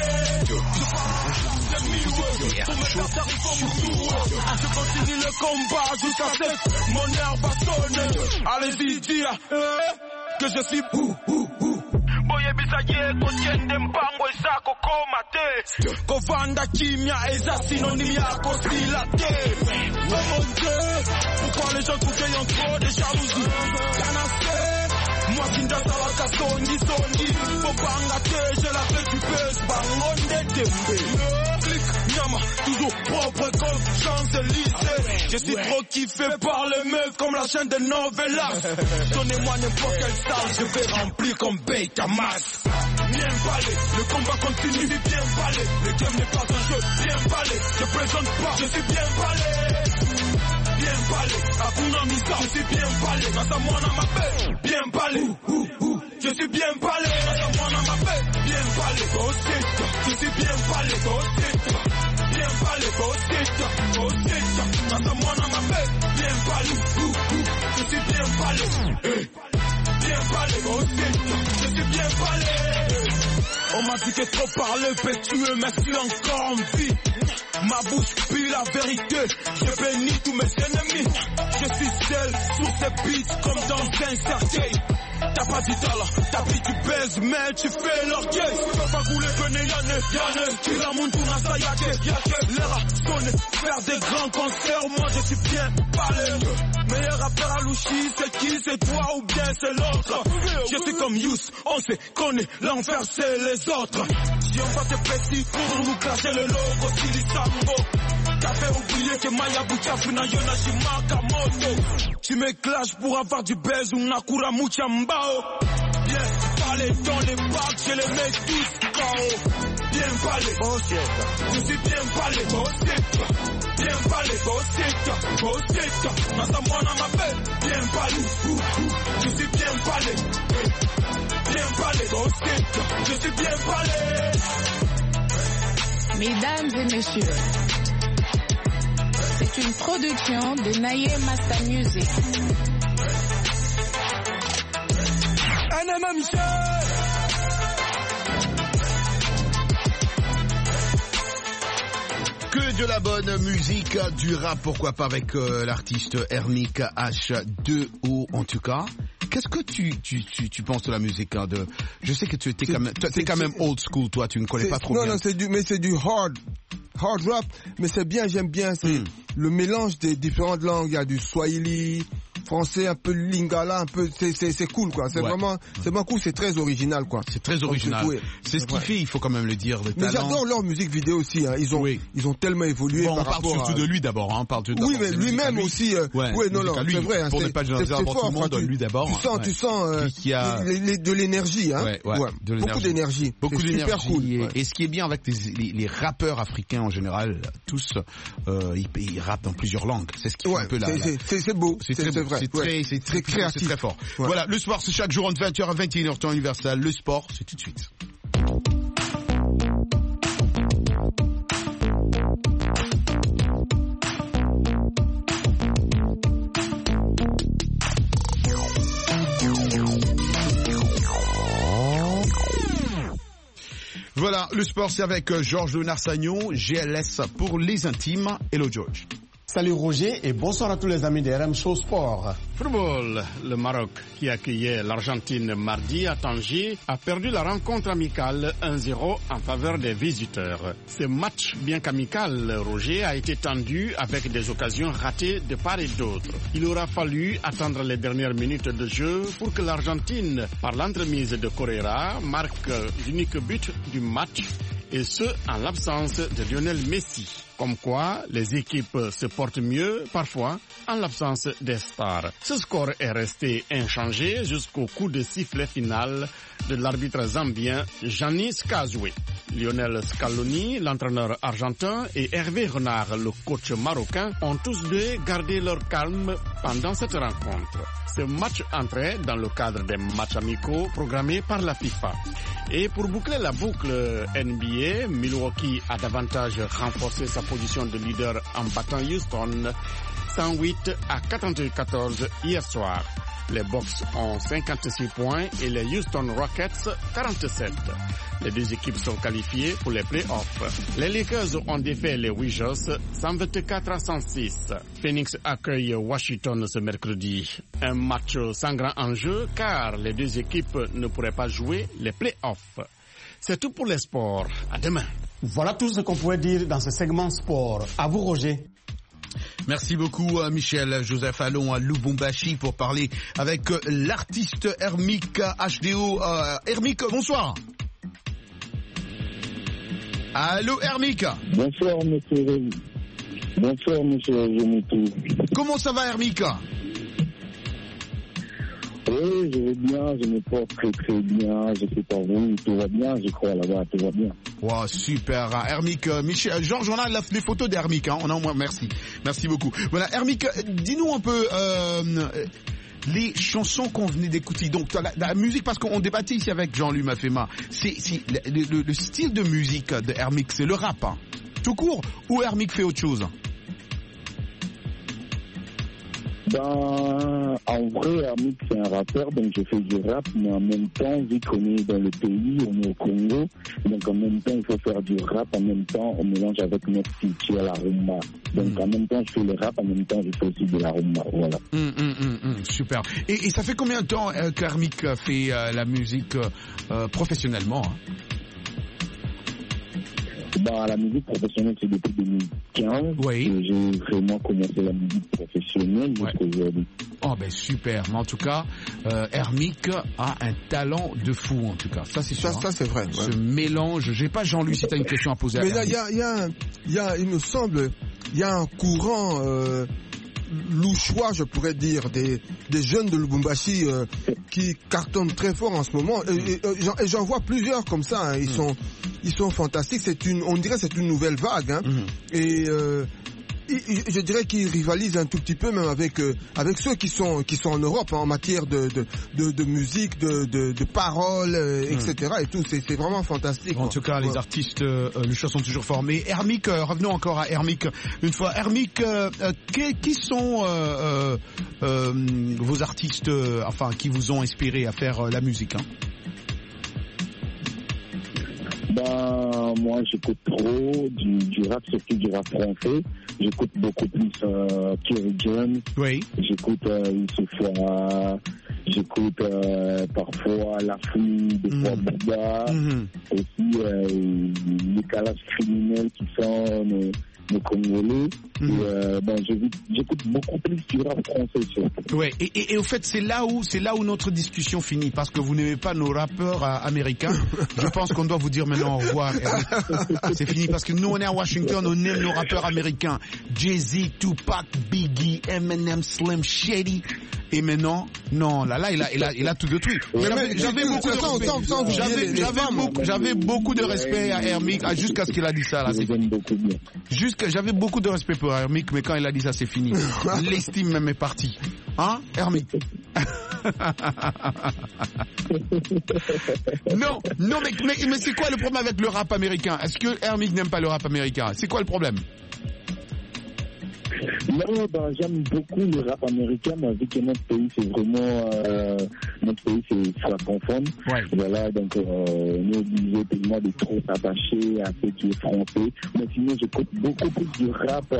S15: Je continue le combat jusqu'à 7. Mon air bastonne. Allez-y dire que je suis Boye bisaye kotiende mpango ezako komate. Kovanda kimia eza synonyme ya kosilate. Oh mon Dieu, pourquoi les gens trouvent en trop de jalousie? Moi qui n'ai pas la songi, faut pas engager, j'ai la tête du buzz, ballon de tembe. Clic, Nyama, toujours propre comme Champs-Élysées. Je suis trop kiffé par les meufs comme la chaîne de Novelas. Donnez-moi n'importe quelle salle, je vais remplir comme Betamax. Bien parlé, le combat continue, c'est bien parlé. Le game n'est pas un jeu, bien parlé. Je présente pas, je suis bien parlé. Bien parlé, Akuna Misa, je suis bien parlé. Nasamwana m'appelle, bien parlé. Je suis bien parlé. Nasamwana m'appelle, bien parlé. Je suis bien parlé. Bien parlé, Nasamwana m'appelle, bien parlé. Je suis bien parlé. Bien parlé, je suis bien parlé. On m'a dit que trop parler peut tuer, mais je suis encore en vie. Ma bouche pue la vérité, je bénis tous mes ennemis. Je suis seul sur ces beats comme dans un cercueil. T'as pas dit talent, t'as pris du baise, mais tu fais l'orgueil. Tu peux pas couler, venez Yane, tu la montes pour Nasa Yake. L'air a sonné, faire des grands concerts, moi je suis bien parlé. Meilleur rappeur à Louchi, c'est qui, c'est toi ou bien c'est l'autre. Je suis comme Yous, on se connaît, l'enfer c'est les autres. Si on va te petit pour nous clasher le logo, Silisambo. T'as fait oublier que Maya Buchafuna Yonashi Makamoto. Tu me clashes pour avoir du buzz ou Nakura Muchambao. Bien parler dans les bacs, je les mets tous KO. Bien parler, je suis bien parler, bien parler, Nasamwana m'appelle, bien parler, je suis bien parler, bien parler, je suis bien parler.
S17: Mesdames et messieurs, c'est une production de Naye Master Music.
S7: Que de la bonne musique, du rap, pourquoi pas avec l'artiste Hermic H2O en tout cas. Qu'est-ce que tu penses de la musique hein, de... Je sais que tu étais quand même old school, toi, tu ne connais pas trop bien.
S8: Non, c'est du hard rap, mais c'est bien, j'aime bien, c'est le mélange des différentes langues, il y a du Swahili, français, un peu lingala, un peu, c'est cool, quoi. C'est vraiment cool, c'est très original, quoi.
S7: C'est très original. C'est ce qui fait, il faut quand même le dire, le talent.
S8: Mais j'adore leur musique vidéo aussi, hein. Ils ont tellement évolué par rapport à...
S7: On parle surtout de lui d'abord, hein. On parle
S8: oui, mais lui-même aussi, c'est vrai,
S7: pour ne pas généraliser pour tout le monde, lui d'abord.
S8: Tu sens, de l'énergie, hein. Beaucoup d'énergie.
S7: Beaucoup d'énergie.
S8: Super cool.
S7: Et ce qui est bien avec les rappeurs africains en général, tous, ils rappent dans plusieurs langues. C'est ce qui fait un peu
S8: c'est beau.
S7: C'est vrai. C'est très créatif. C'est très fort. Voilà, le sport, c'est chaque jour entre 20h à 21h temps universel. Le sport, c'est tout de suite. Voilà, le sport, c'est avec Georges Lenarsagnon, GLS pour les intimes. Hello George.
S21: Salut Roger et bonsoir à tous les amis de RM Show Sport.
S22: Football, le Maroc qui accueillait l'Argentine mardi à Tanger a perdu la rencontre amicale 1-0 en faveur des visiteurs. Ce match, bien qu'amical, Roger, a été tendu avec des occasions ratées de part et d'autre. Il aura fallu attendre les dernières minutes de jeu pour que l'Argentine, par l'entremise de Correa, marque l'unique but du match, et ce, en l'absence de Lionel Messi. Comme quoi, les équipes se portent mieux, parfois, en l'absence des stars. Ce score est resté inchangé jusqu'au coup de sifflet final de l'arbitre zambien Gianni Scazoué. Lionel Scaloni, l'entraîneur argentin, et Hervé Renard, le coach marocain, ont tous deux gardé leur calme pendant cette rencontre. Ce match entrait dans le cadre des matchs amicaux programmés par la FIFA. Et pour boucler la boucle NBA, Milwaukee a davantage renforcé sa position de leader en battant Houston 108-94 hier soir. Les Bucks ont 56 points et les Houston Rockets 47. Les deux équipes sont qualifiées pour les playoffs. Les Lakers ont défait les Wizards 124-106. Phoenix accueille Washington ce mercredi. Un match sans grand enjeu car les deux équipes ne pourraient pas jouer les playoffs. C'est tout pour les sports. À demain.
S21: Voilà tout ce qu'on pouvait dire dans ce segment sport. À vous Roger.
S7: Merci beaucoup Michel Joseph. Allons à Lubumbashi pour parler avec l'artiste Hermic HDO. Hermic, bonsoir. Allô Hermic.
S23: Bonsoir monsieur. Bonsoir monsieur Jemutu.
S7: Comment ça va Hermic?
S23: Oui, je vais bien, je me porte très très bien, je sais pas vous, tout va bien, je crois là-bas, tout va bien.
S7: Wow, super, Hermic, Michel, Georges, on a les photos d'Hermic, hein, on a au moins, merci beaucoup. Voilà, Hermic, dis-nous un peu, les chansons qu'on venait d'écouter, donc la musique, parce qu'on débattait ici avec Jean-Louis Mafema, c'est le style de musique de Hermic, c'est le rap, hein, tout court, ou Hermic fait autre chose?
S23: En vrai, Hermic c'est un rappeur, donc je fais du rap, mais en même temps, vu qu'on est dans le pays, on est au Congo, donc en même temps, il faut faire du rap, en même temps, on mélange avec notre culture, la rumba. Donc en même temps, je fais le rap, en même temps, je fais aussi de la rumba, voilà.
S7: Super. Et ça fait combien de temps qu'Hermic fait la musique professionnellement, hein?
S23: La musique professionnelle, c'est depuis 2015 que j'ai vraiment commencé la musique professionnelle jusqu'aujourd'hui.
S7: Oh ben super, mais en tout cas, Hermic a un talent de fou en tout cas. Ça c'est sûr.
S8: Ça c'est vrai.
S7: Ce mélange, j'ai pas Jean-Louis si t'as une question à poser.
S8: Mais là, il me semble, il y a un courant louchois, je pourrais dire, des jeunes de Lubumbashi qui cartonnent très fort en ce moment. Et j'en vois plusieurs comme ça. Hein. Ils sont fantastiques. On dirait que c'est une nouvelle vague. Hein. Et je dirais qu'ils rivalisent un tout petit peu même avec ceux qui sont en Europe, hein, en matière de musique, de paroles, etc. Et tout. C'est vraiment fantastique.
S7: En tout cas, les artistes, les choses sont toujours forts. Mais Hermic, revenons encore à Hermic une fois. Hermic, qui sont vos artistes, qui vous ont inspiré à faire la musique, hein?
S23: Moi, j'écoute trop du rap, surtout du rap français. J'écoute beaucoup plus Kerry James.
S7: Oui.
S23: J'écoute Youssoupha. J'écoute parfois La Fouine, des fois Bouba. Aussi les calages criminels qui sont Congolais. J'écoute beaucoup plus du rap français surtout.
S7: Ouais, et au fait, c'est là où notre discussion finit, parce que vous n'aimez pas nos rappeurs américains. Je pense qu'on doit vous dire maintenant au revoir. C'est fini, parce que nous, on est à Washington, on aime nos rappeurs américains. Jay-Z, Tupac, Biggie, Eminem, Slim Shady. Et maintenant, non, là, il a tout détruit. J'avais beaucoup de respect à Hermic, jusqu'à ce qu'il a dit ça, là. J'avais beaucoup de respect pour Hermic, mais quand il a dit ça, c'est fini. L'estime même est partie. Hein, Hermic? Non, mais c'est quoi le problème avec le rap américain? Est-ce que Hermic n'aime pas le rap américain? C'est quoi le problème?
S23: Non, j'aime beaucoup le rap américain, mais vu que notre pays c'est vraiment c'est francophone. Ouais. Voilà, donc on est obligé tellement de trop s'attacher à ce qui est français. Mais sinon, j'écoute beaucoup plus du rap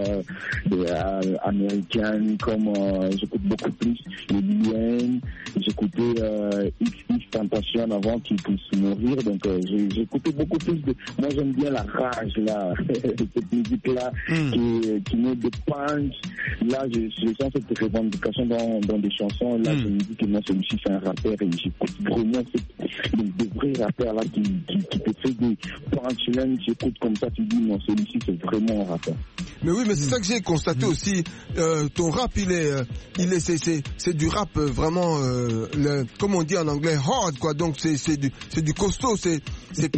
S23: américain, comme j'écoute beaucoup plus les Lien, j'écoutais XXXTentacion avant qu'ils puissent mourir, donc j'écoutais beaucoup plus de. Moi, j'aime bien la rage là, cette musique là qui met des punch. Là, je sens cette revendication dans des chansons. Là, je me dis que moi, celui-ci, c'est un rappeur et j'écoute vraiment des vrais rappeurs là qui te fait des punchlines. J'écoute comme ça, tu dis non, celui-ci, c'est vraiment un rappeur.
S8: Mais oui, mais c'est ça que j'ai constaté aussi. Ton rap, c'est du rap vraiment, comme on dit en anglais, hard, quoi. Donc, c'est du costaud. C'est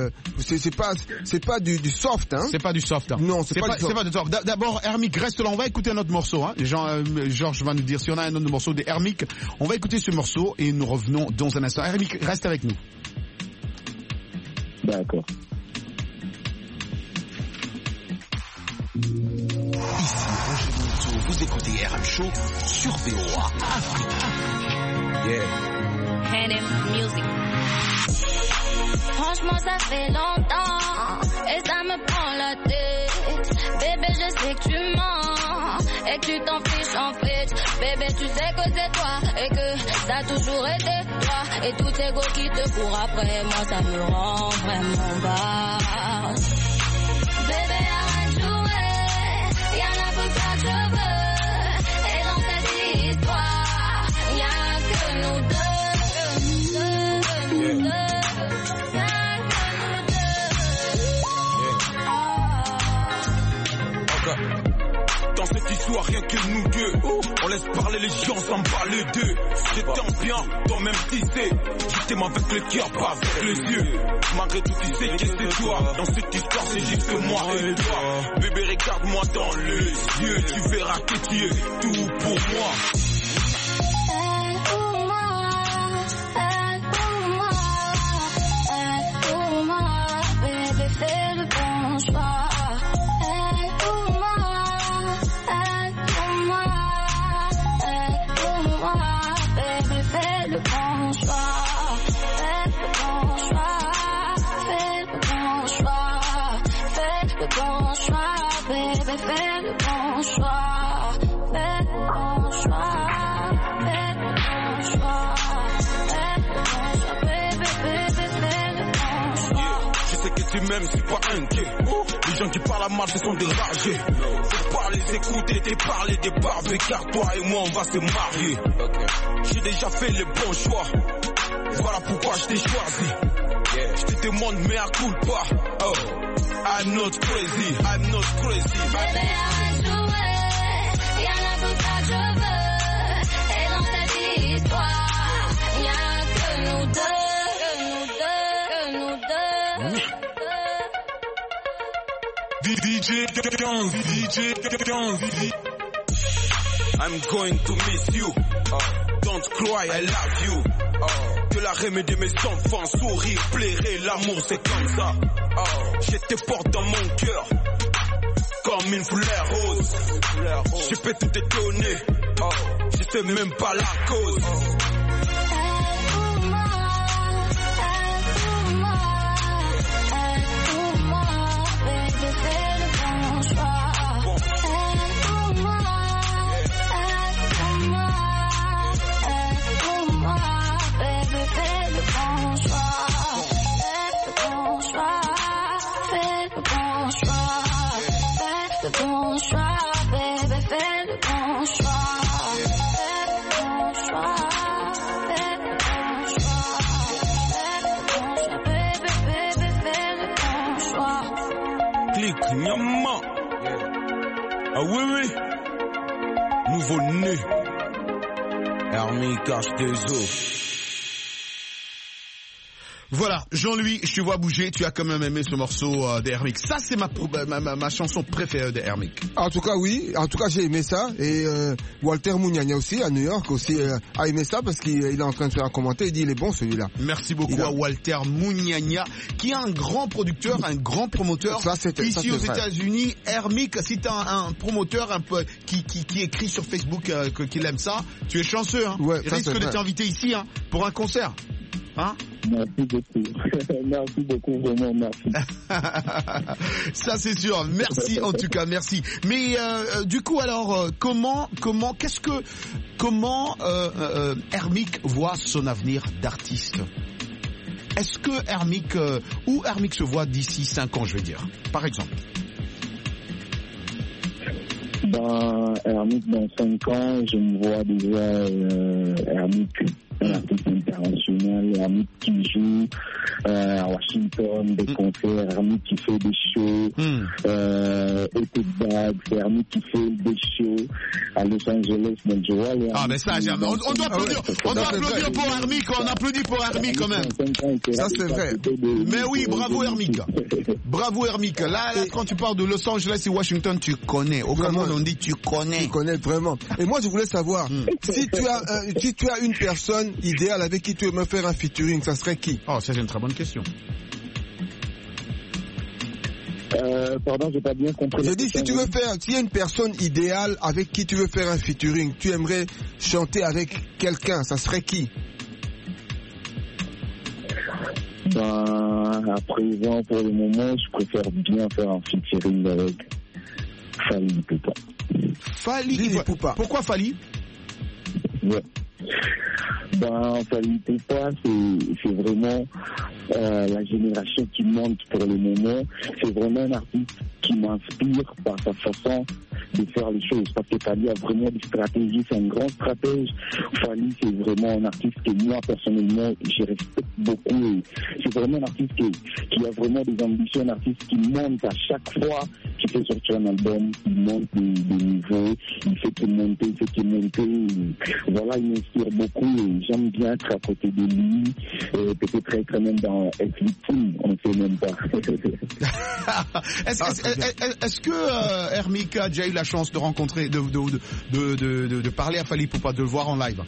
S8: pas du soft, hein.
S7: C'est pas du soft, hein.
S8: Non, c'est pas du soft.
S7: D'abord, Hermic, reste là, on va écouter un autre morceau, hein. Georges va nous dire si on a un autre morceau de Hermic. On va écouter ce morceau et nous revenons dans un instant. Hermic, reste avec nous.
S23: D'accord.
S13: Ici Roger Monteau, vous écoutez RM Show sur VOA Afrique.
S3: Yeah. NM Music.
S14: Franchement, ça fait longtemps et ça me prend la tête. Bébé, je sais que tu mens et que tu t'en fiches en fait. Bébé, tu sais que c'est toi et que ça a toujours été toi. Et tout ego qui te court après moi, ça me rend vraiment bas. Bébé, arrête de jouer, y'en a plus que je veux. Et dans cette histoire, y'a que nous deux.
S15: Dans cette histoire, rien que nous deux. On laisse parler les gens, sans parler d'eux. J'étais bien, toi-même tissé. Je t'aime avec le cœur, pas avec les yeux. Malgré tout, tu sais que c'est toi. Dans cette histoire, c'est juste moi et toi. Bébé, regarde-moi dans les yeux. Tu verras que tu es tout pour moi. Même c'est pas inquiet. Les gens qui parlent à mal ce sont des ragés. Faut pas les écouter, t'es parler des barbes. Car toi et moi on va se marier. J'ai déjà fait le bon choix. Voilà pourquoi je t'ai choisi. Je te demande mais à culpa. Oh, I'm not crazy, I'm not crazy.
S14: Bébé, arrête de jouer. Y'en a tout ça que je veux. Et dans cette histoire, y'a que nous deux.
S15: I'm going to miss you. Don't cry, I love you. Que la remède de mes enfants, sourire, plairait, l'amour c'est comme ça. Je te porte dans mon cœur, comme une fleur rose. Je peux tout te donner, je sais même pas la cause.
S1: le bon choix, bébé, fais le bon choix. Fais le bon choix, fais le bon choix. Fais le bon choix, bébé, bébé, fais le bon choix.
S15: Clic, nyama. Ah oui, oui. Nouveau-né. Hermique H2O.
S7: Voilà, Jean-Louis, je te vois bouger, tu as quand même aimé ce morceau d'Hermique. Ça, c'est ma chanson préférée de Hermique.
S8: En tout cas, oui. En tout cas, j'ai aimé ça. Et Walter Muñaña aussi, à New York, aussi a aimé ça parce qu'il est en train de faire un commentaire. Il dit, il est bon, celui-là.
S7: Merci beaucoup à Walter Muñaña, qui est un grand producteur, un grand promoteur. Ici aux États-Unis, Hermique, si tu as un promoteur un peu qui écrit sur Facebook qu'il aime ça, tu es chanceux. Hein. Ouais, il risque de t'inviter ici pour un concert. Hein?
S23: Merci beaucoup. Merci beaucoup, vraiment, merci.
S7: Ça, c'est sûr. Merci, en tout cas, merci. Mais, du coup, alors, comment Hermique voit son avenir d'artiste? Est-ce que Hermique, où Hermique se voit d'ici 5 ans, je vais dire, par exemple?
S23: Hermique, dans 5 ans, je me vois déjà Hermique, un artiste international, Hermique qui joue à Washington, des concerts, Hermique qui fait des shows, Hermique qui fait des shows à Los Angeles, donc je vois les...
S7: Ah, mais ça, on doit applaudir, pour Hermique, on applaudit pour Hermique quand même.
S8: Ça, c'est vrai.
S7: Mais oui, bravo Hermique. Bravo Hermique. Là, quand tu parles de Los Angeles et Washington, tu connais. Au Cameroun, on dit tu connais.
S8: Tu connais vraiment. Et moi, je voulais savoir, si tu as une personne idéale avec qui tu veux me faire un featuring, ça serait qui?
S7: Oh, ça c'est une très bonne question.
S23: Pardon, j'ai pas bien compris.
S8: J'ai dit, s'il y a une personne idéale avec qui tu veux faire un featuring, tu aimerais chanter avec quelqu'un, ça serait qui?
S23: À présent, pour le moment, je préfère bien faire un featuring avec Fally Ipupa.
S7: Fally Ipupa. Pourquoi Fally?
S23: Ouais. Fally Ipupa, c'est vraiment la génération qui monte pour le moment. C'est vraiment un artiste qui m'inspire par sa façon de faire les choses. Parce que Fally a vraiment des stratégies, c'est un grand stratège. Fally, c'est vraiment un artiste que moi, personnellement, je respecte beaucoup. C'est vraiment un artiste qui a vraiment des ambitions, un artiste qui monte à chaque fois qu'il fait sortir un album, il monte des niveaux, il fait que monter, Voilà, il m'inspire beaucoup et j'aime bien être à côté de lui. Peut-être être même dans F-Team, on ne sait même pas.
S7: Est-ce que Hermique a déjà eu la chance de rencontrer, de parler à Fally Ipupa, de le voir en live?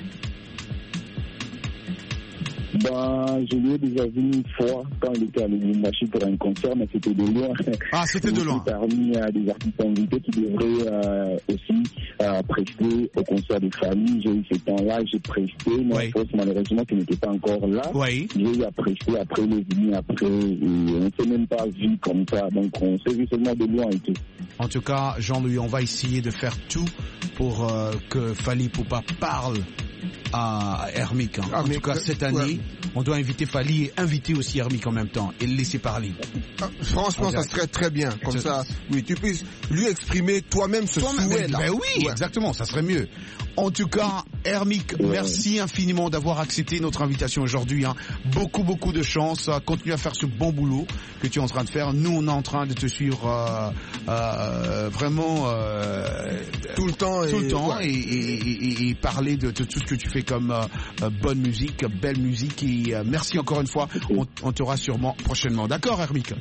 S23: Je lui ai déjà vu une fois quand il était à Lubumbashi pour un concert, mais c'était de loin.
S7: Ah, c'était de loin.
S23: Parmi des artistes invités qui devraient aussi prester au concert de Fally. J'ai eu ce temps-là, j'ai presté, mais malheureusement qui n'était pas encore là.
S7: Oui.
S23: J'ai eu à prester, après il est venu après, et on ne s'est même pas vu comme ça, donc on s'est vu seulement de loin et tout.
S7: En tout cas, Jean-Louis, on va essayer de faire tout pour que Fally Ipupa parle à Hermique. En tout cas, cette année, on doit inviter Fally et inviter aussi Hermique en même temps et le laisser parler.
S8: Franchement, ça serait très bien. Comme ça, oui, tu puisses lui exprimer toi-même ce souhait-là.
S7: Ben oui, exactement, ça serait mieux. En tout cas, Hermique, merci infiniment d'avoir accepté notre invitation aujourd'hui. Beaucoup de chance. Continue à faire ce bon boulot que tu es en train de faire. Nous, on est en train de te suivre vraiment
S8: tout le temps
S7: et parler de tout ce que tu fais comme bonne musique, belle musique. Et merci encore une fois. On t'aura sûrement prochainement. D'accord, Hermique?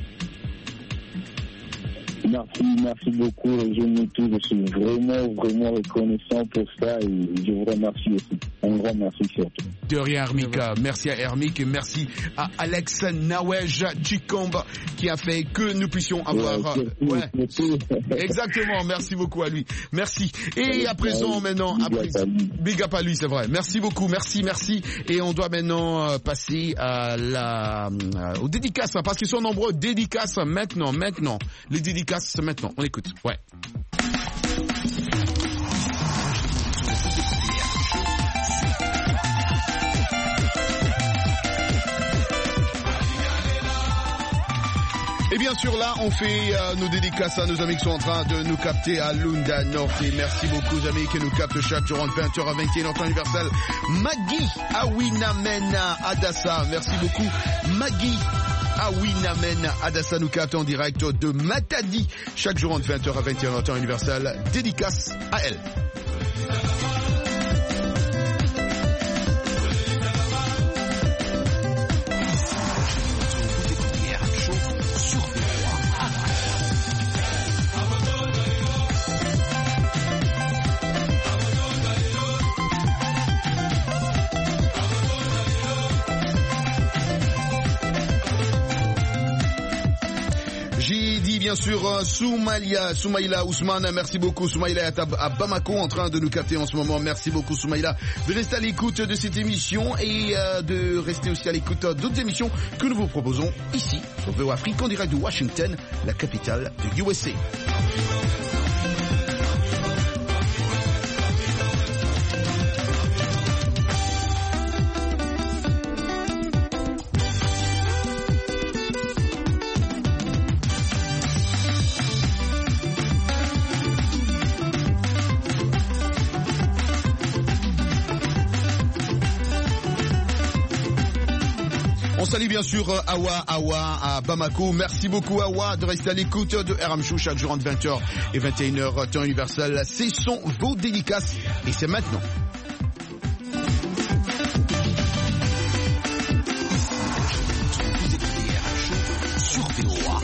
S23: Merci beaucoup, je suis vraiment reconnaissant pour ça et je vous remercie aussi. Un grand merci surtout.
S7: De rien, Hermique. Merci à Hermique et merci à Alex Nawej Chikomba qui a fait que nous puissions avoir... Exactement, merci beaucoup à lui. Merci. Et à présent, maintenant, big up à lui, c'est vrai. Merci beaucoup, merci. Et on doit maintenant passer à aux dédicaces, parce qu'ils sont nombreux. Dédicaces maintenant. Les dédicaces maintenant, on écoute. Ouais. Eh bien sûr, là, on fait nos dédicaces à nos amis qui sont en train de nous capter à Lunda Norte. Et merci beaucoup aux amis qui nous captent chaque jour entre 20h à 21h temps universel. Maggie Awinamena Adassa, merci beaucoup. Maggie Awinamen Adassa nous capte en direct de Matadi chaque jour entre 20h à 21h temps universel. Dédicace à elle. Bien sûr, Soumaïla Ousmane, merci beaucoup. Soumaïla est à Bamako en train de nous capter en ce moment. Merci beaucoup Soumaïla de rester à l'écoute de cette émission et de rester aussi à l'écoute d'autres émissions que nous vous proposons ici sur VO Afrique en direct de Washington, la capitale de USA. Salut bien sûr Awa à Bamako. Merci beaucoup Awa de rester à l'écoute de RM Show chaque jour entre 20h et 21h temps universel. Ce sont vos dédicaces et c'est maintenant. Vous écoutez RM Show sur VOA.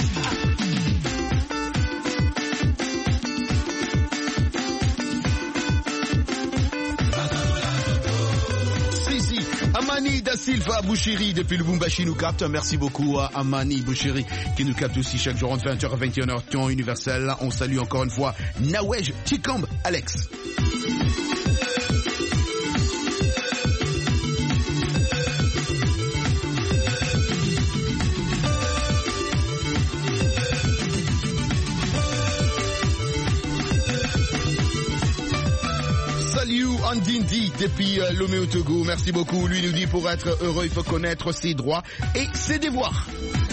S7: Amani da Silva Bouchiri depuis le Lubumbashi nous capte. Merci beaucoup à Amani Bouchiri qui nous capte aussi chaque jour entre 20h à 21h temps universel. On salue encore une fois Nawej Chikamb Alex. Andindi depuis Lomé au Togo, merci beaucoup. Lui nous dit pour être heureux, il faut connaître ses droits et ses devoirs.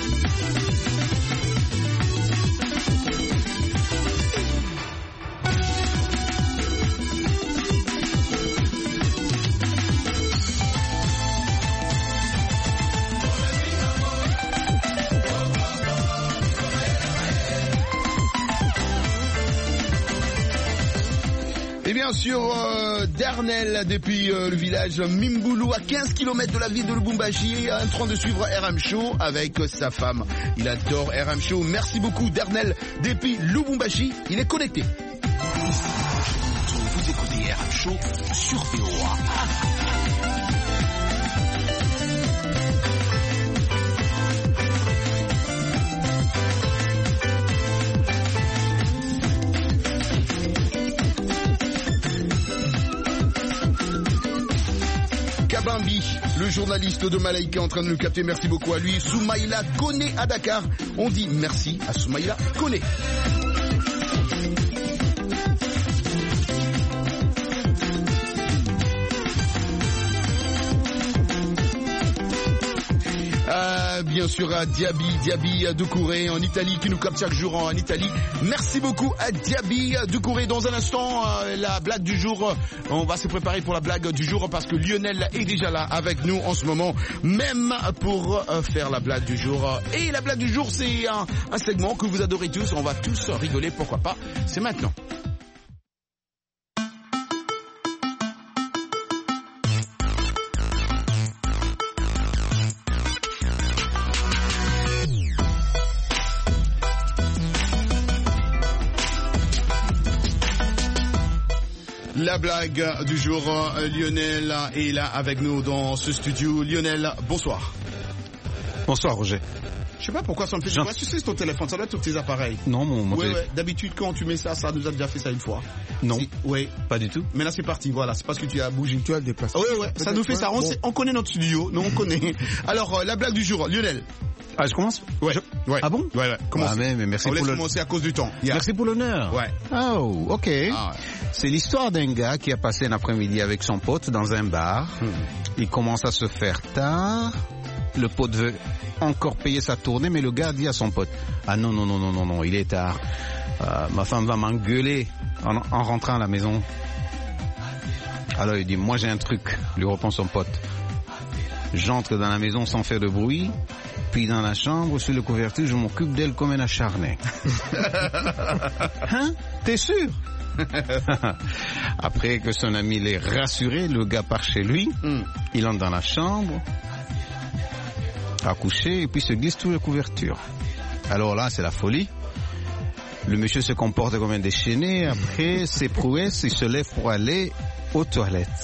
S7: Et bien sûr, Darnell depuis le village Mimboulou à 15 km de la ville de Lubumbashi, en train de suivre RM Show avec sa femme. Il adore RM Show. Merci beaucoup Darnell depuis Lubumbashi. Il est connecté. Vous écoutez RM Show sur VOA. Kabambi, le journaliste de Malaika en train de nous capter, merci beaucoup à lui. Soumaïla Kone à Dakar, on dit merci à Soumaïla Kone. Bien sûr à Diaby Doucouré en Italie qui nous capte chaque jour en Italie. Merci beaucoup à Diaby Doucouré. Dans un instant, la blague du jour, on va se préparer pour la blague du jour parce que Lionel est déjà là avec nous en ce moment, même pour faire la blague du jour. Et la blague du jour, c'est un segment que vous adorez tous, on va tous rigoler, pourquoi pas, c'est maintenant. La blague du jour, Lionel est là avec nous dans ce studio. Lionel, bonsoir.
S21: Bonsoir Roger.
S7: Je sais pas pourquoi ça me fait... Tu sais, c'est ton téléphone, ça doit être tous tes appareils.
S21: Non, mon téléphone.
S7: Ouais. D'habitude, quand tu mets ça nous a déjà fait ça une fois.
S21: Non.
S7: Oui.
S21: Pas du tout.
S7: Mais là, c'est parti, voilà. C'est parce que tu as bougé.
S8: Tu as déplacé.
S7: Ouais. Ça nous fait ça. On connaît notre studio. Nous, on connaît. Alors, la blague du jour, Lionel.
S21: Ah, je commence?
S7: Ouais.
S21: Ah bon?
S7: Ouais.
S21: Commence. Ah, mais merci
S7: on laisse commencer à cause du temps.
S21: Yeah. Merci pour l'honneur.
S7: Ouais.
S21: Oh, ok. C'est l'histoire d'un gars qui a passé un après-midi avec son pote dans un bar. Il commence à se faire tard.
S7: Le pote veut encore payer sa tournée, mais le gars dit à son pote, ah non, il est tard. Ma femme va m'engueuler en rentrant à la maison. Alors il dit, moi j'ai un truc, lui répond son pote. J'entre dans la maison sans faire de bruit, puis dans la chambre, sur le couverture, je m'occupe d'elle comme un acharné. Hein? T'es sûr? Après que son ami l'ait rassuré, le gars part chez lui, il entre dans la chambre, à coucher, et puis se glisse sous la couverture. Alors là, c'est la folie. Le monsieur se comporte comme un déchaîné. Après ses prouesses, il se lève pour aller aux toilettes.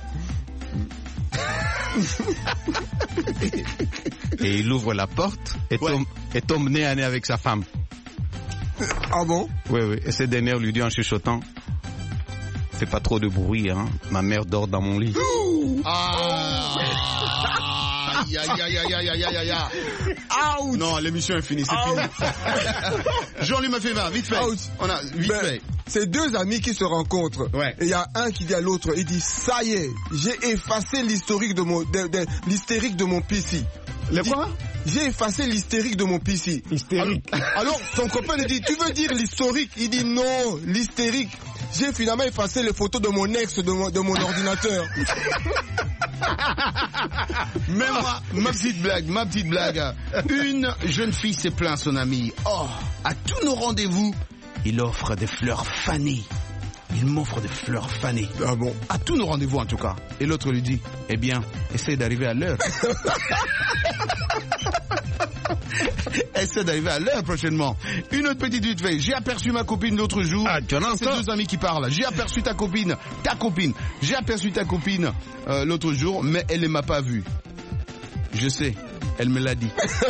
S7: Et il ouvre la porte et tombe nez à nez avec sa femme.
S8: Ah bon?
S7: Oui. Et cette dernière lui dit en chuchotant, fais pas trop de bruit, hein. Ma mère dort dans mon lit.
S8: Ouch.
S7: Non, l'émission est finie, c'est fini. Jean-Luc m'a fait 20, vite fait.
S8: Ouch.
S7: On a vite fait.
S8: C'est deux amis qui se rencontrent.
S7: Ouais.
S8: Et il y a un qui dit à l'autre, il dit, ça y est, j'ai effacé l'hystérique de mon PC.
S7: Le quoi?
S8: J'ai effacé l'hystérique de mon PC.
S21: Hystérique.
S8: Alors, son copain lui dit, tu veux dire l'historique? Il dit non, l'hystérique. J'ai finalement effacé les photos de mon ex de mon ordinateur.
S7: Mais moi, ma petite blague. Une jeune fille s'est plaint à son ami. Oh, à tous nos rendez-vous, il offre des fleurs fanées. Il m'offre des fleurs fanées.
S8: Ah bon?
S7: À tous nos rendez-vous en tout cas. Et l'autre lui dit, eh bien, essaye d'arriver à l'heure. Essaie d'arriver à l'heure prochainement. Une autre petite vite fait. J'ai aperçu ma copine l'autre jour. C'est deux amis qui parlent. J'ai aperçu ta copine. J'ai aperçu ta copine l'autre jour, mais elle ne m'a pas vu. Je sais, elle me l'a dit.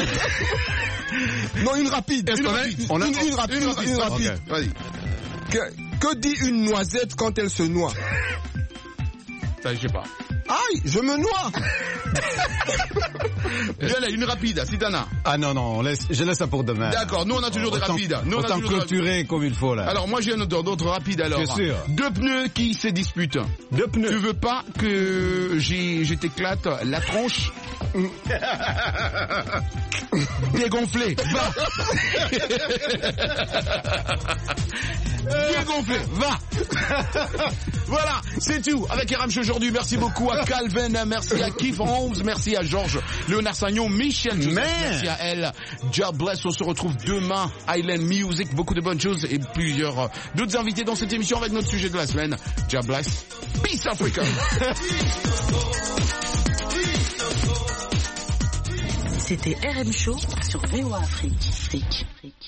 S8: Non, une rapide. Une rapide.
S7: Okay, vas-y.
S8: Que dit une noisette quand elle se noie?
S7: Ça, je sais pas.
S8: Aïe, je me noie.
S7: Viens là, une rapide, si t'en as.
S21: Ah non, je laisse ça pour demain.
S7: D'accord, nous on a toujours des rapides.
S21: Autant clôturer comme il faut là.
S7: Alors moi j'ai d'autres rapides alors.
S21: Bien sûr.
S7: Deux pneus qui se disputent.
S21: Deux pneus.
S7: Tu veux pas que je t'éclate la tronche? Dégonflé, va. Dégonflé, va. Voilà, c'est tout avec RM Show aujourd'hui. Merci beaucoup à Calvin, merci à Keith Holmes, merci à Georges, Léonard Sagnon, Michel Joseph, merci à elle. God bless, on se retrouve demain. Island Music, beaucoup de bonnes choses et plusieurs d'autres invités dans cette émission avec notre sujet de la semaine. God bless. Peace Africa.
S2: C'était RM Show sur VOA Afrique.